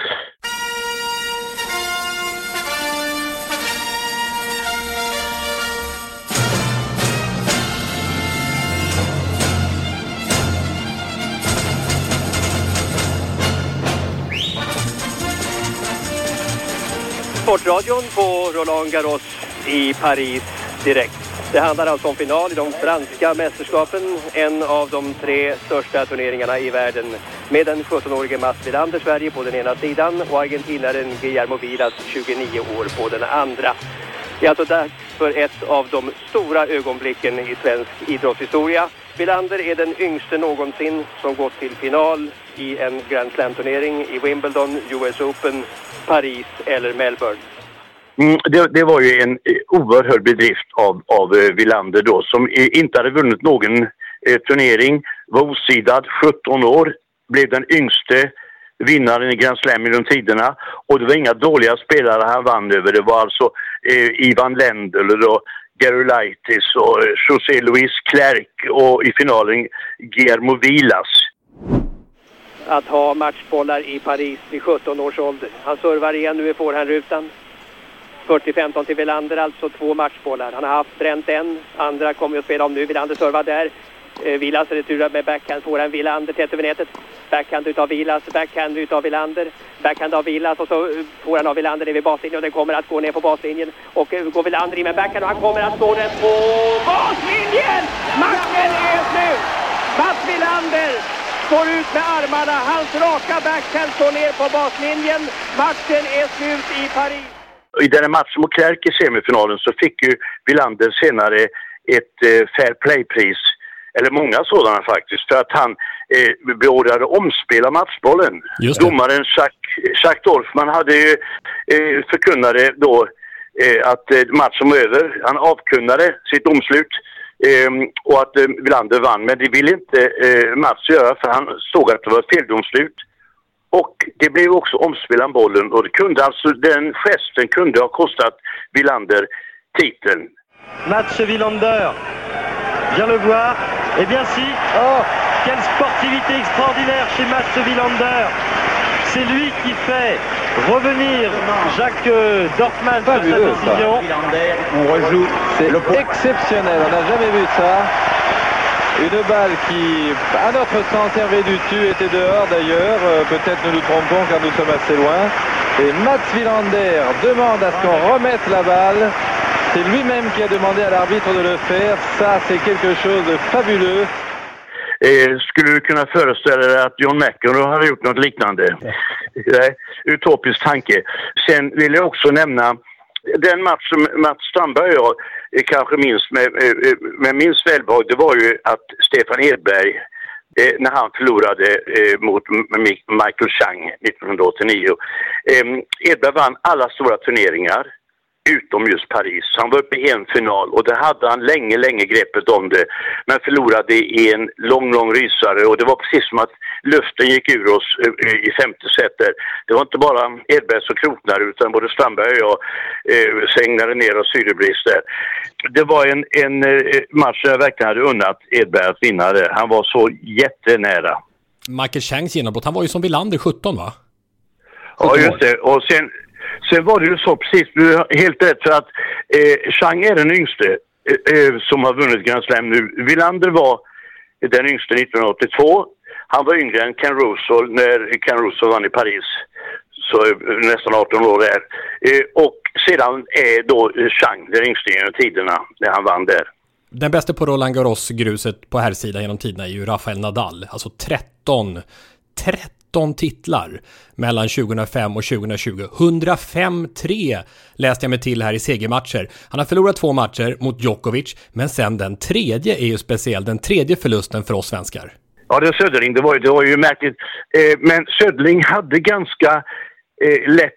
Sportradion på Roland Garros i Paris direkt. Det handlar alltså om final i de franska mästerskapen, en av de 3 största turneringarna i världen, med den 17-årige Mats Wilander, Sverige, på den ena sidan och argentinaren Guillermo Vilas, 29 år, på den andra. Det är alltså dags för ett av de stora ögonblicken i svensk idrottshistoria. Wilander är den yngste någonsin som gått till final i en Grand Slam-turnering i Wimbledon, US Open, Paris eller Melbourne. Det var ju en oerhörd bedrift av Wilander då, som inte hade vunnit någon turnering, var osidad, 17 år, blev den yngste vinnaren i Grand Slam genom tiderna, och det var inga dåliga spelare han vann över. Det var alltså Ivan Lendl och Gary Leitis och José Luis Clerc och i finalen Guillermo Vilas. Att ha matchbollar i Paris vid 17 års ålder. Han servar igen nu i forehandrutan. 40-15 till Wilander, alltså 2 matchbollar. Han har haft bränt en, andra kommer att spela om nu. Wilander servar där. Vilas returar med backhand, får en Wilander tätt över nätet. Backhand utav Vilas, backhand utav Wilander. Backhand av Vilas och så får han av Wilander ner vid baslinjen och den kommer att gå ner på baslinjen. Och går Wilander in med backhand och han kommer att gå den på baslinjen! Matchen är slut! Mats Wilander står ut med armarna, hans raka backhand står ner på baslinjen. Matchen är slut i Paris. I den matchen mot Clerc i semifinalen så fick ju Wilander senare ett fair play-pris, eller många sådana faktiskt, för att han beordrade omspela matchbollen. Domaren Jacques Dorfman hade ju förkunnade då att matchen var över. Han avkunnade sitt domslut och att Wilander vann, men det ville inte Mats göra för han såg att det var ett feldomslut. Och det blev också omspelan bollen och det kunde alltså, den gesten kunde ha kostat Wilander titeln. Mats Wilander, viens le voir, et bien si, oh, quelle sportivité extraordinaire chez Mats Wilander. C'est lui qui fait revenir Jacques Dorfman sur sa décision. On rejoue, c'est exceptionnel, on n'a jamais vu ça. Une balle qui, à notre sens, Hervé Dutu était dehors d'ailleurs. Peut-être nous nous trompons car nous sommes assez loin. Et Mats Wilander demande à ce qu'on remette la balle. C'est lui-même qui a demandé à l'arbitre de le faire. Ça, c'est quelque chose de fabuleux. Skulle du kunna föreställa dig att John McEnroe hade gjort något liknande? Utopisk tanke. Sen vill jag också nämna den match som Mats Strandberg och jag kanske minst med minst välbehag, det var ju att Stefan Edberg när han förlorade mot Michael Chang 1989. Edberg vann alla stora turneringar utom just Paris. Han var uppe i en final och det hade han länge greppet om det. Men förlorade i en lång rysare och det var precis som att luften gick ur oss i 50 sätter. Det var inte bara Edberg som kroknade utan både Strandberg och jag sängnade ner och syrebrist där. Det var en match där jag verkligen hade unnat Edberg att vinna det. Han var så jättenära. Michael Changs genombrott, han var ju som Wilander 17 va? Ja just det, och sen var det ju så precis, du är helt rätt för att Chang är den yngste som har vunnit Grand Slam nu. Wilander var den yngste 1982. Han var yngre än Ken Rosol när Ken Rosol vann i Paris. Så nästan 18 år där. Och sedan är då Chang den yngste genom tiderna när han vann där. Den bästa på Roland Garros-gruset på här sidan genom tiderna är ju Rafael Nadal. Alltså 13 titlar mellan 2005 och 2020. 105-3 läste jag mig till här i segermatcher. Han har förlorat 2 matcher mot Djokovic, men sen den tredje är ju speciell. Den tredje förlusten för oss svenskar. Ja, det är Söderling. Det var ju märkligt. Men Söderling hade ganska lätt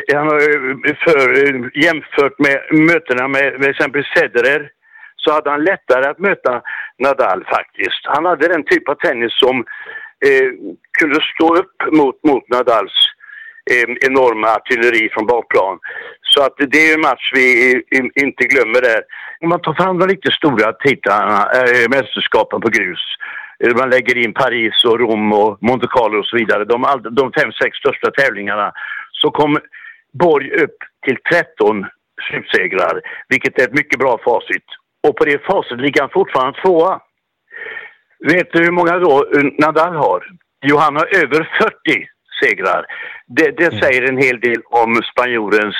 jämfört med mötena med exempel Federer, så hade han lättare att möta Nadal faktiskt. Han hade den typ av tennis som kunde stå upp mot Nadals enorma artilleri från bakplan. Så att det är en match vi inte glömmer där. Om man tar fram de riktigt stora titlarna, mästerskapen på grus, man lägger in Paris och Rom och Monte Carlo och så vidare, de 5-6 största tävlingarna, så kom Borg upp till 13 slutsegrar, vilket är ett mycket bra facit. Och på det facit ligger han fortfarande 2:a. Vet du hur många då Nadal har? Jo, han har över 40 segrar. Det säger en hel del om spanjorens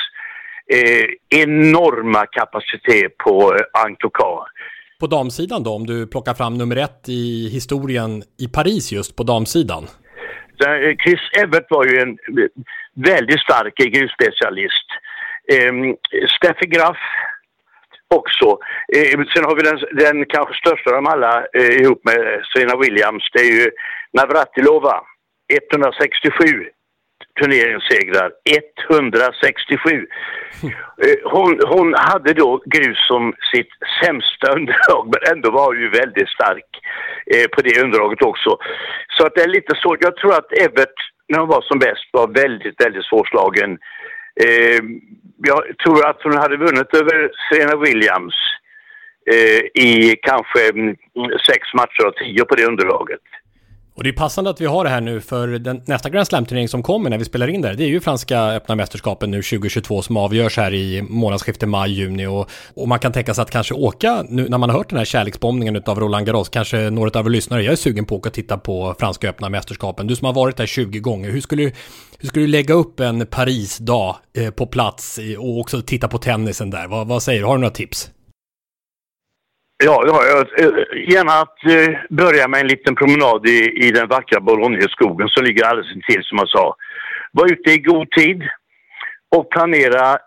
enorma kapacitet på Antocar. På damsidan då, om du plockar fram nummer 1 i historien i Paris just på damsidan? Chris Evert var ju en väldigt stark grusspecialist. Steffi Graf också. Sen har vi den kanske största av dem alla ihop med Serena Williams. Det är ju Navratilova. 167 turneringssegrar. 167. Hon hade då grus som sitt sämsta underlag, men ändå var ju väldigt stark på det underlaget också. Så att det är lite så. Jag tror att Evert, när hon var som bäst, var väldigt, väldigt svårslagen. Jag tror att hon hade vunnit över Serena Williams i kanske 6 matcher av 10 på det underlaget. Och det är passande att vi har det här nu, för nästa Grand Slam-turnering som kommer när vi spelar in där, det är ju franska öppna mästerskapen nu 2022 som avgörs här i månadsskiftet maj-juni, och man kan tänka sig att kanske åka, nu när man har hört den här kärleksbombningen utav Roland Garros, kanske några av er lyssnare, jag är sugen på att åka och titta på franska öppna mästerskapen. Du som har varit där 20 gånger, hur skulle du lägga upp en Paris-dag på plats och också titta på tennisen där? Vad säger du? Har du några tips? Ja, jag gärna att börja med en liten promenad i den vackra Bologna-skogen som ligger alldeles intill, som jag sa. Var ute i god tid och planera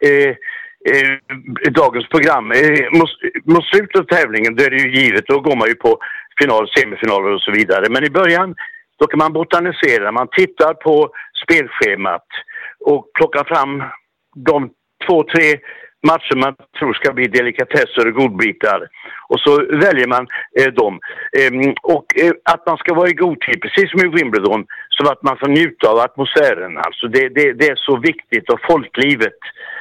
dagens program. Mot slutet av tävlingen, då är det ju givet, då går man ju på final, semifinaler och så vidare. Men i början, då kan man botanisera, man tittar på spelschemat och plockar fram de 2-3 matcher man tror ska bli delikatesser och godbitar. Och så väljer man dem. Och att man ska vara i god tid, precis som i Wimbledon, så att man får njuta av atmosfären. Alltså det är så viktigt, och folklivet.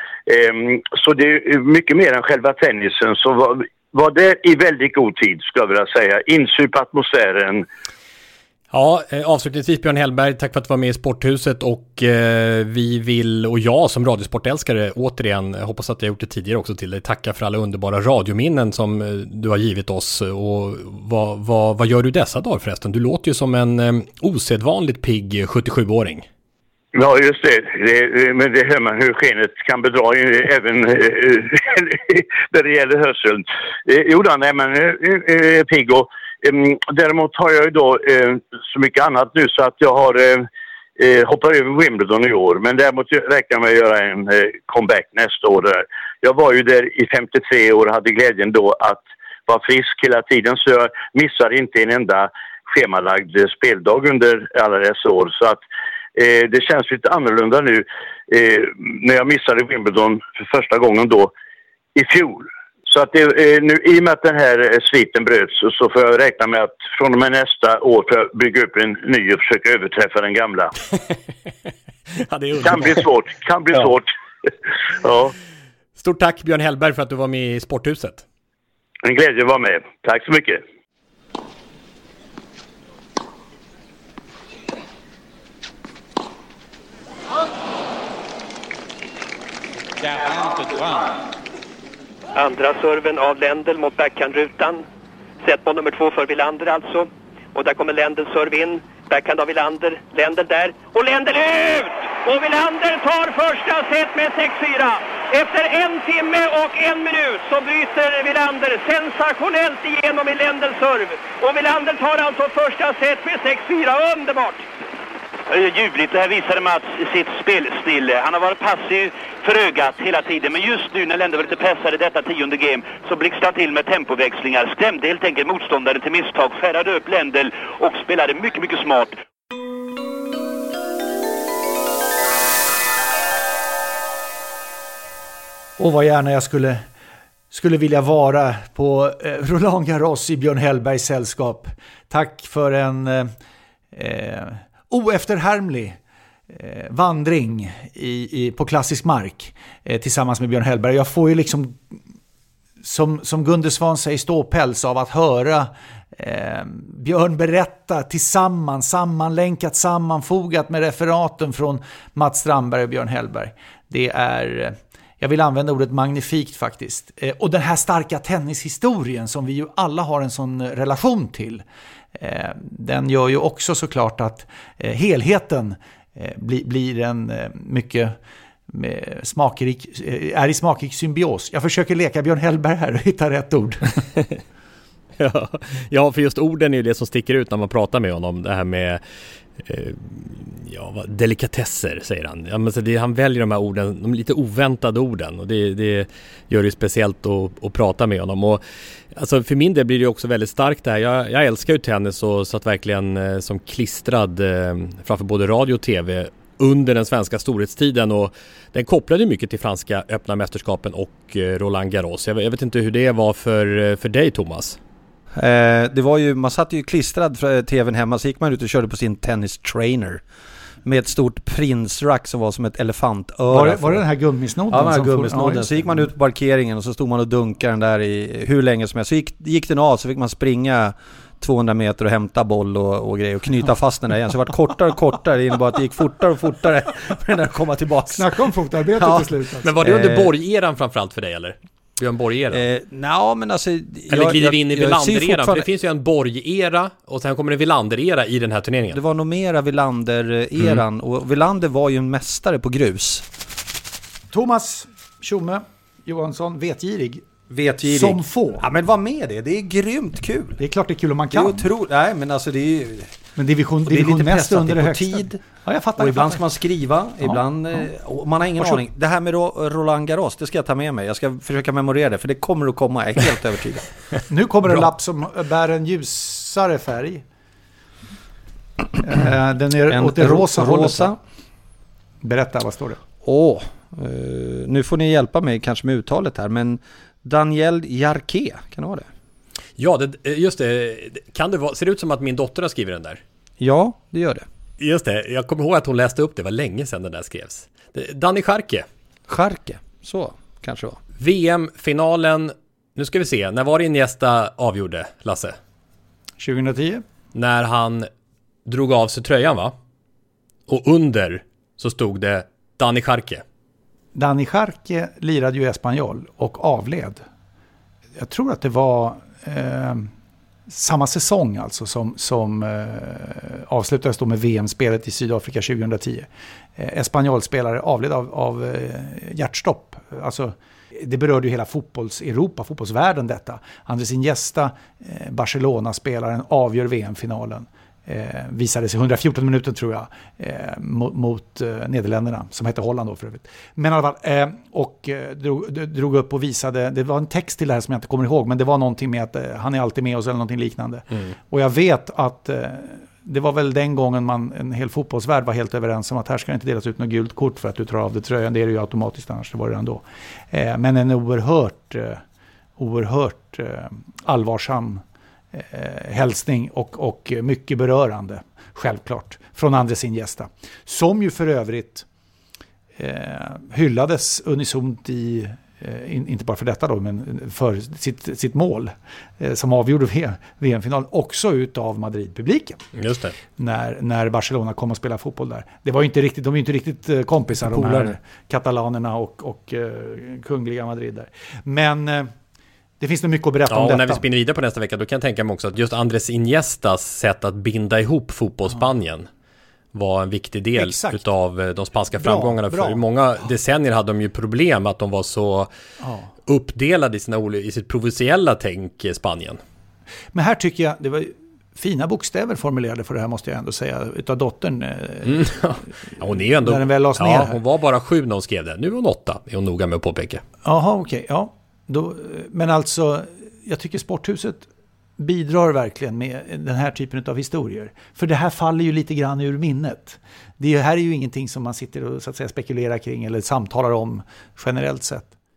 Så det är mycket mer än själva tennisen. Så var det i väldigt god tid, skulle jag vilja säga. Insup atmosfären. Ja, avslutningsvis Björn Hellberg, tack för att du var med i Sporthuset, och vi vill, och jag som radiosportälskare återigen, hoppas att jag gjort det tidigare också till dig, tacka för alla underbara radiominnen som du har givit oss. Och vad gör du dessa dagar förresten? Du låter ju som en osedvanligt pigg 77-åring. Ja, just det. Men det hör man hur skenet kan bedra även när det gäller hörseln. Jo då, nej men pigg. Och däremot har jag ju då så mycket annat nu så att jag har hoppat över Wimbledon i år. Men däremot räknar jag med att göra en comeback nästa år där. Jag var ju där i 53 år och hade glädjen då att vara frisk hela tiden, så jag missar inte en enda schemalagd speldag under alla dessa år. Så att det känns lite annorlunda nu när jag missade Wimbledon för första gången då i fjol. Så att nu, i och med att den här sviten bröts, så får jag räkna med att från och med nästa år får jag bygga upp en ny och försöka överträffa den gamla. Ja, det kan bli svårt. Ja. Stort tack Björn Hellberg för att du var med i Sporthuset. En glädje att vara med. Tack så mycket. Andra serven av Lendl mot backhandrutan. Setboll nummer 2 för Wilander alltså. Och där kommer Lendl serv in. Backhand av Wilander. Lendl där. Och Lendl ut! Och Wilander tar första set med 6-4. Efter 1 timme och 1 minut så bryter Wilander sensationellt igenom i Lendls serv. Och Wilander tar alltså första set med 6-4. Underbart! Ljuvligt, det här visade Mats sitt spelstil. Han har varit passiv för ögat hela tiden, men just nu när Lendl var lite pressade i detta 10:e game så blixtrade han till med tempoväxlingar, skrämde helt enkelt motståndare till misstag, färrade upp Lendl och spelade mycket, mycket smart. Och vad gärna jag skulle vilja vara på Roland Garros i Björn Hellbergs sällskap. Tack för en oefterhärmlig vandring på klassisk mark tillsammans med Björn Hellberg. Jag får ju liksom, som Gunde Svan säger, ståpäls av att höra Björn berätta tillsammans, sammanlänkat, sammanfogat med referaten från Mats Strandberg och Björn Hellberg. Det är, jag vill använda ordet magnifikt faktiskt. Och den här starka tennishistorien som vi ju alla har en sån relation till, den gör ju också såklart att helheten blir en mycket smakrik, är i smakrik symbios. Jag försöker leka Björn Hellberg här och hitta rätt ord. Ja, för just orden är ju det som sticker ut när man pratar med honom. Det här med delikatesser, säger han. Ja, men så han väljer de här orden, de lite oväntade orden, och det gör det speciellt att prata med honom. Och alltså, för min del blir det också väldigt starkt det här. Jag älskar ju tennis och satt verkligen som klistrad framför både radio och tv under den svenska storhetstiden, och den kopplade mycket till franska öppna mästerskapen och Roland Garros. Jag vet inte hur det var för dig, Thomas. Det var ju, man satt ju klistrad för tvn hemma, så gick man ut och körde på sin tennis trainer med ett stort prinsrack som var som ett elefantöra. Var det den här gummisnodden? Ja, den här gummisnodden. Så gick man ut på parkeringen och så stod man och dunkade den där i hur länge som helst. Så gick den av, så fick man springa 200 meter och hämta boll och grejer och knyta fast den där igen. Så det var kortare och kortare. Det innebar att det gick fortare och fortare för den att komma tillbaka. Snacka om fotarbete till slut. Men var det under Borg-eran framförallt för dig, eller? Björn Borg-eran? Men alltså... Eller glider vi in i Wilander-eran? För det finns ju en Borg-era och sen kommer en Wilander-era i den här turneringen. Det var nog mera Wilander-eran. Och Wilander var ju en mästare på grus. Thomas Tjomme Johansson, vetgirig. Som få. Ja, men var med det. Det är grymt kul. Det är klart det är kul om man kan. Det är otroligt. Nej, men alltså det är ju... Men division mest under det högsta. Tid. Ja, jag fattar. Och ibland ska man skriva. Ibland... Och man har ingen aning. Det här med Roland Garros, det ska jag ta med mig. Jag ska försöka memorera det, för det kommer att komma. Jag är helt övertygad. Nu kommer en lapp som bär en ljusare färg. Den är åt det rosa. Berätta, vad står det? Nu får ni hjälpa mig kanske med uttalet här, men Daniel Jarque, kan det vara det? Ja, just det. Kan det vara, ser det ut som att min dotter har skrivit den där? Ja, det gör det. Just det, jag kommer ihåg att hon läste upp det, var länge sedan den där skrevs. Danny Jarque. Jarque, så kanske var. VM-finalen, nu ska vi se, när var det Iniesta avgjorde, Lasse? 2010. När han drog av sig tröjan, va? Och under så stod det Danny Jarque. Danny Jarque lirade ju Espanyol och avled. Jag tror att det var samma säsong alltså som avslutades då med VM-spelet i Sydafrika 2010. Espanyol-spelare avled av hjärtstopp. Alltså, det berörde ju hela fotbollsvärlden detta. Andres Iniesta, Barcelona-spelaren, avgör VM-finalen. Visade sig 114 minuter tror jag mot Nederländerna, som hette Holland då för övrigt. Men i alla fall, och drog upp och visade, det var en text till det här som jag inte kommer ihåg, men det var någonting med att han är alltid med oss eller någonting liknande. Och jag vet att det var väl den gången en hel fotbollsvärld var helt överens om att här ska det inte delas ut något gult kort för att du tar av dig tröjan. Det är det ju automatiskt, annars det var det redan då. Men en oerhört allvarsam hälsning och mycket berörande, självklart, från Andres Iniesta, som ju för övrigt hyllades unisont inte bara för detta då, men för sitt mål som avgjorde VM-finalen, också utav Madrid-publiken. Just det. När Barcelona kom och spelade fotboll där. Det var ju inte riktigt, de är ju inte riktigt kompisar, de här katalanerna och kungliga Madrid där. Men det finns nog mycket att berätta om detta. Och när vi spinner vidare på nästa vecka, då kan jag tänka mig också att just Andres Iniestas sätt att binda ihop fotbollsspanien var en viktig del utav de spanska framgångarna. För i många decennier hade de ju problem att de var så uppdelade i sitt provinsiella tänk, Spanien. Men här tycker jag det var fina bokstäver formulerade för det här, måste jag ändå säga, utav dottern. Ja, hon är ju ändå, när den väl lades ner här. Hon var bara 7 när hon skrev det. Nu är hon 8, är hon noga med att påpeka. Jaha, okej. Ja. Men alltså, jag tycker Sporthuset bidrar verkligen med den här typen av historier. För det här faller ju lite grann ur minnet. Det här är ju ingenting som man sitter och så att säga spekulerar kring eller samtalar om generellt sett.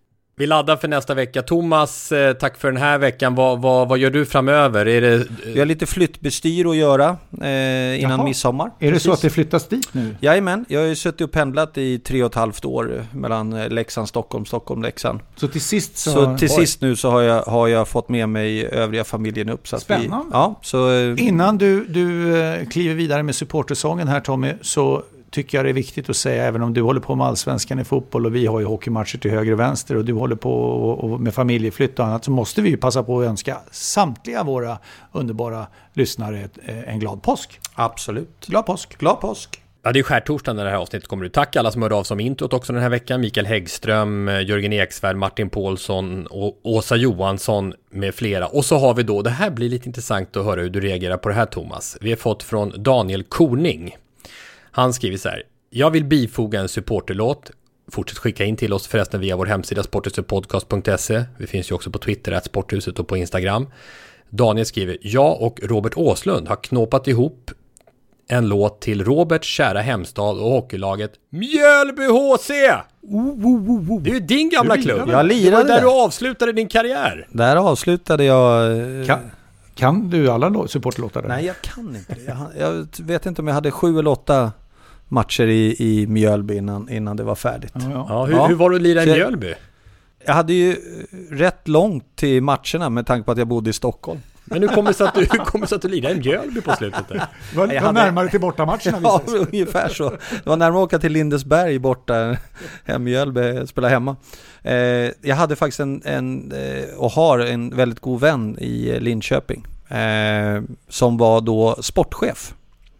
Vi laddar för nästa vecka. Thomas, tack för den här veckan. Vad gör du framöver? Vi har lite flyttbestyr att göra innan midsommar. Är det så att det flyttas dit nu? Jajamän, jag har ju suttit och pendlat i 3,5 år mellan Leksand, Stockholm, Leksand. Så till sist sist nu så har jag fått med mig övriga familjen upp. Så spännande. Innan du kliver vidare med supportersången här, Tommy, så tycker jag det är viktigt att säga, även om du håller på med allsvenskan i fotboll och vi har ju hockeymatcher till höger och vänster och du håller på med familjeflytt och annat, så måste vi ju passa på att önska samtliga våra underbara lyssnare en glad påsk. Absolut. Glad påsk. Glad påsk. Ja, det är skärtorsdagen när det här avsnittet kommer ut. Tack alla som hörde av som introt också den här veckan. Mikael Häggström, Jörgen Eksvärd, Martin Paulsson och Åsa Johansson med flera. Och så har vi då, det här blir lite intressant att höra hur du reagerar på det här, Thomas. Vi har fått från Daniel Korning. Han skriver så här: jag vill bifoga en supporterlåt. Fortsätt skicka in till oss förresten via vår hemsida sporthusepodcast.se. Vi finns ju också på Twitter @sporthuset och på Instagram. Daniel skriver: jag och Robert Åslund har knåpat ihop en låt till Roberts kära hemstad och hockeylaget Mjölby HC. Det är ju din gamla klubb. Jag lirade där du avslutade din karriär. Där avslutade jag... Kan du alla supportlåtar? Nej, jag kan inte det. Jag vet inte om jag hade 7 eller 8 matcher i Mjölby innan det var färdigt. Hur var du att lira i Mjölby? Jag hade ju rätt långt till matcherna med tanke på att jag bodde i Stockholm. Men hur kommer det sig att du lirade i Mjölby på slutet där? Var närmare till bortamatcherna? Ja, ungefär så. Det var närmare att åka till Lindesberg borta, Mjölby, spela hemma. Jag hade faktiskt och har en väldigt god vän i Linköping som var då sportchef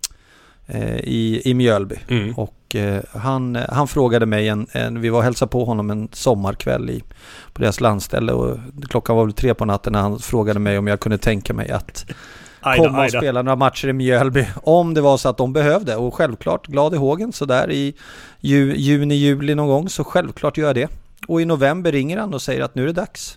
i Mjölby. Och han frågade mig vi var och hälsade på honom en sommarkväll på deras landställe och klockan var väl 3 på natten när han frågade mig om jag kunde tänka mig att komma och spela några matcher i Mjölby om det var så att de behövde, och självklart glad i hågen så där i juni, juli någon gång, så självklart gör jag det. Och i november ringer han och säger att nu är det dags.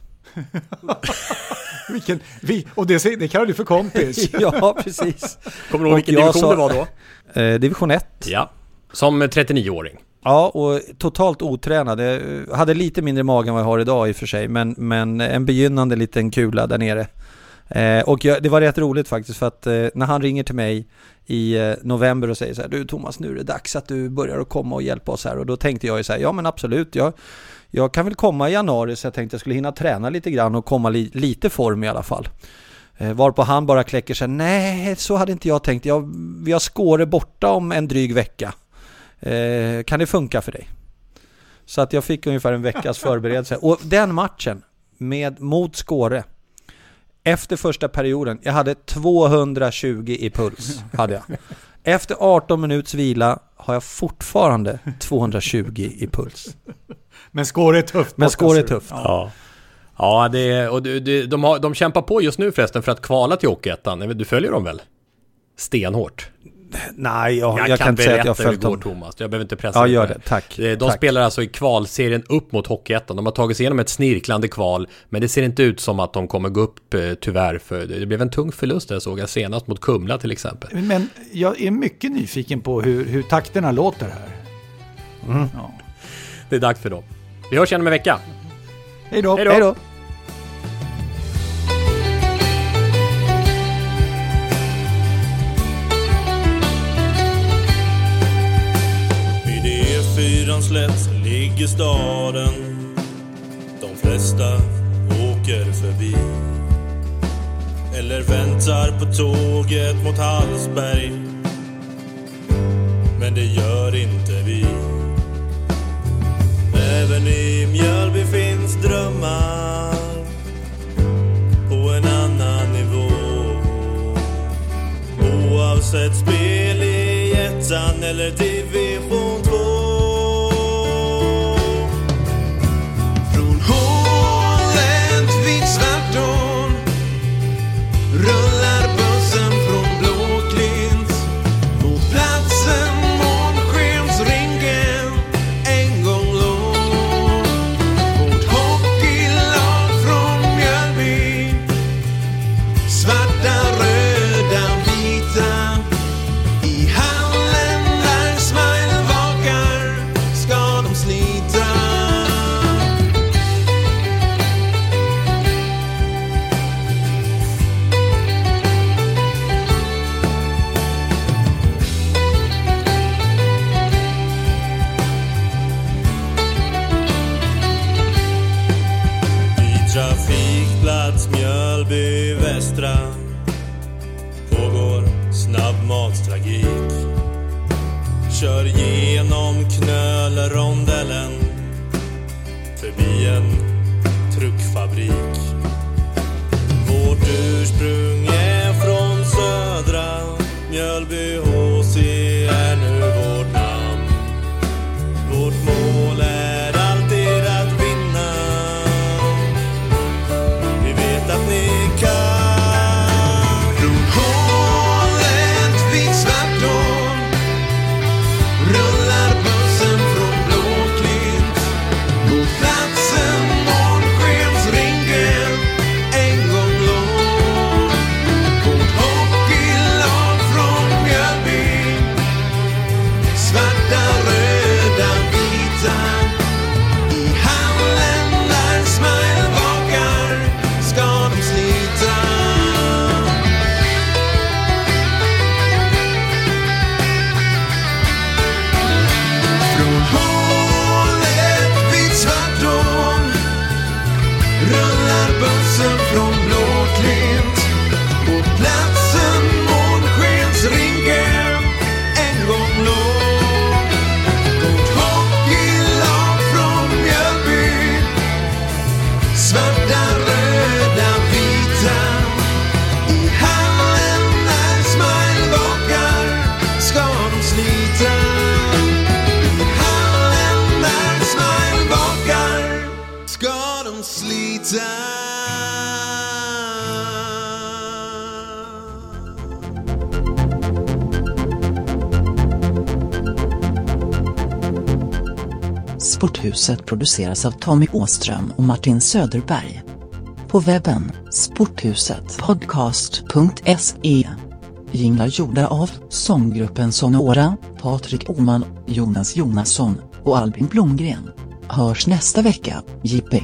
Och det kallar du för kompis. Ja, precis. Kommer du ihåg vilken division det var då? Division 1. Ja, som 39-åring. Ja, och totalt otränad. Jag hade lite mindre mage än vad jag har idag i och för sig, men en begynnande liten kula där nere. Och det var rätt roligt faktiskt, för att när han ringer till mig i november och säger så här: du Thomas, nu är det dags att du börjar att komma och hjälpa oss här. Och då tänkte jag ju så här: ja men absolut, jag kan väl komma i januari, så jag tänkte jag skulle hinna träna lite grann och komma lite form i alla fall. Varpå han bara kläcker sig: nej, så hade inte jag tänkt. Vi har Skåre borta om en dryg vecka. Kan det funka för dig? Så att jag fick ungefär en veckas förberedelse. Och den matchen mot Skåre, efter första perioden, jag hade 220 i puls. Hade jag. Efter 18 minuts vila har jag fortfarande 220 i puls. Men Skåre är tufft. Ja. Ja, de kämpar på just nu förresten för att kvala till Hockeyettan. Du följer dem väl? Stenhårt. Nej, jag kan inte säga att jag följt dem. Thomas. Jag behöver inte pressa. Ja, gör det. Tack. De spelar alltså i kvalserien upp mot Hockeyettan. De har tagit sig igenom ett snirklande kval, men det ser inte ut som att de kommer gå upp tyvärr, för det blev en tung förlust där, såg jag senast mot Kumla till exempel. Men jag är mycket nyfiken på hur takterna låter här. Ja. Det är dags för dem. Vi hörs igen om en vecka. Hej då. Hej då. Slätt ligger staden. De flesta åker förbi eller väntar på tåget mot Hallsberg. Men det gör inte vi. Även i Mjölby finns drömmar på en annan nivå. Oavsett spel i ettan eller division 2. Rullar bussen från Blåklint mot platsen Månskensringen en gång låg. Vårt hockeylag från Mjölby, svarta, röda, vita, i hallen där Smile var. Kör genom knölrondellen, förbi en truckfabrik. Vårt ursprung är från södra Mjölby. HC är nu vårt namn. Vårt mål är alltid att vinna. Vi vet att ni kan. Från hålet vid Svartån rullar bussen från Blåklint mot platsen Månskensringen en gång låg. Vårt hockeylag från Mjölby, svarta, röda, vita. I hallen där Smile vakar ska de slita. Från hålet vid Svartån rullar bussen från Blåklint mot platsen Månskensringen en gång låg. Vårt hockeylag från Mjölby, svarta, röda, vita. I hallen när Smile vakar ska de slita. I hallen när Smile vakar ska de slita. Sporthuset produceras av Tommy Åström och Martin Söderberg. På webben sporthusetpodcast.se. Jinglar gjorda av sånggruppen Sonora, Patrik Oman, Jonas Jonasson och Albin Blomgren. Hörs nästa vecka, JP.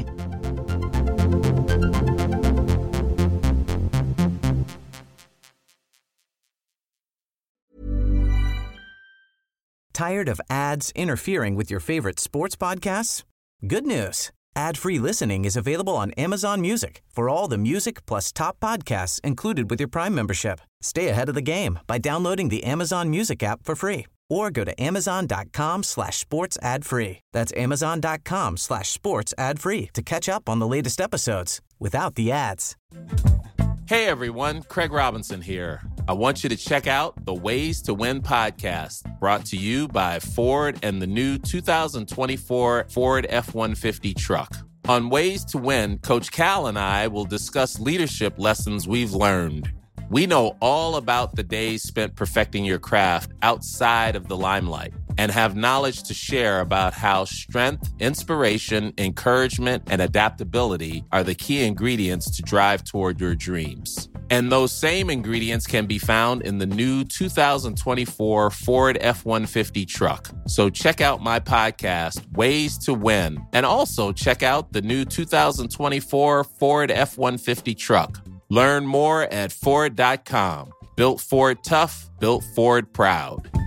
Tired of ads interfering with your favorite sports podcasts? Good news. Ad-free listening is available on Amazon Music for all the music plus top podcasts included with your Prime membership. Stay ahead of the game by downloading the Amazon Music app for free or go to amazon.com/sports ad free. That's amazon.com/sports ad free to catch up on the latest episodes without the ads. Hey everyone, Craig Robinson here. I want you to check out the Ways to Win podcast, brought to you by Ford and the new 2024 Ford F-150 truck. On Ways to Win, Coach Cal and I will discuss leadership lessons we've learned. We know all about the days spent perfecting your craft outside of the limelight and have knowledge to share about how strength, inspiration, encouragement, and adaptability are the key ingredients to drive toward your dreams. And those same ingredients can be found in the new 2024 Ford F-150 truck. So check out my podcast, Ways to Win, and also check out the new 2024 Ford F-150 truck. Learn more at Ford.com. Built Ford tough, built Ford proud.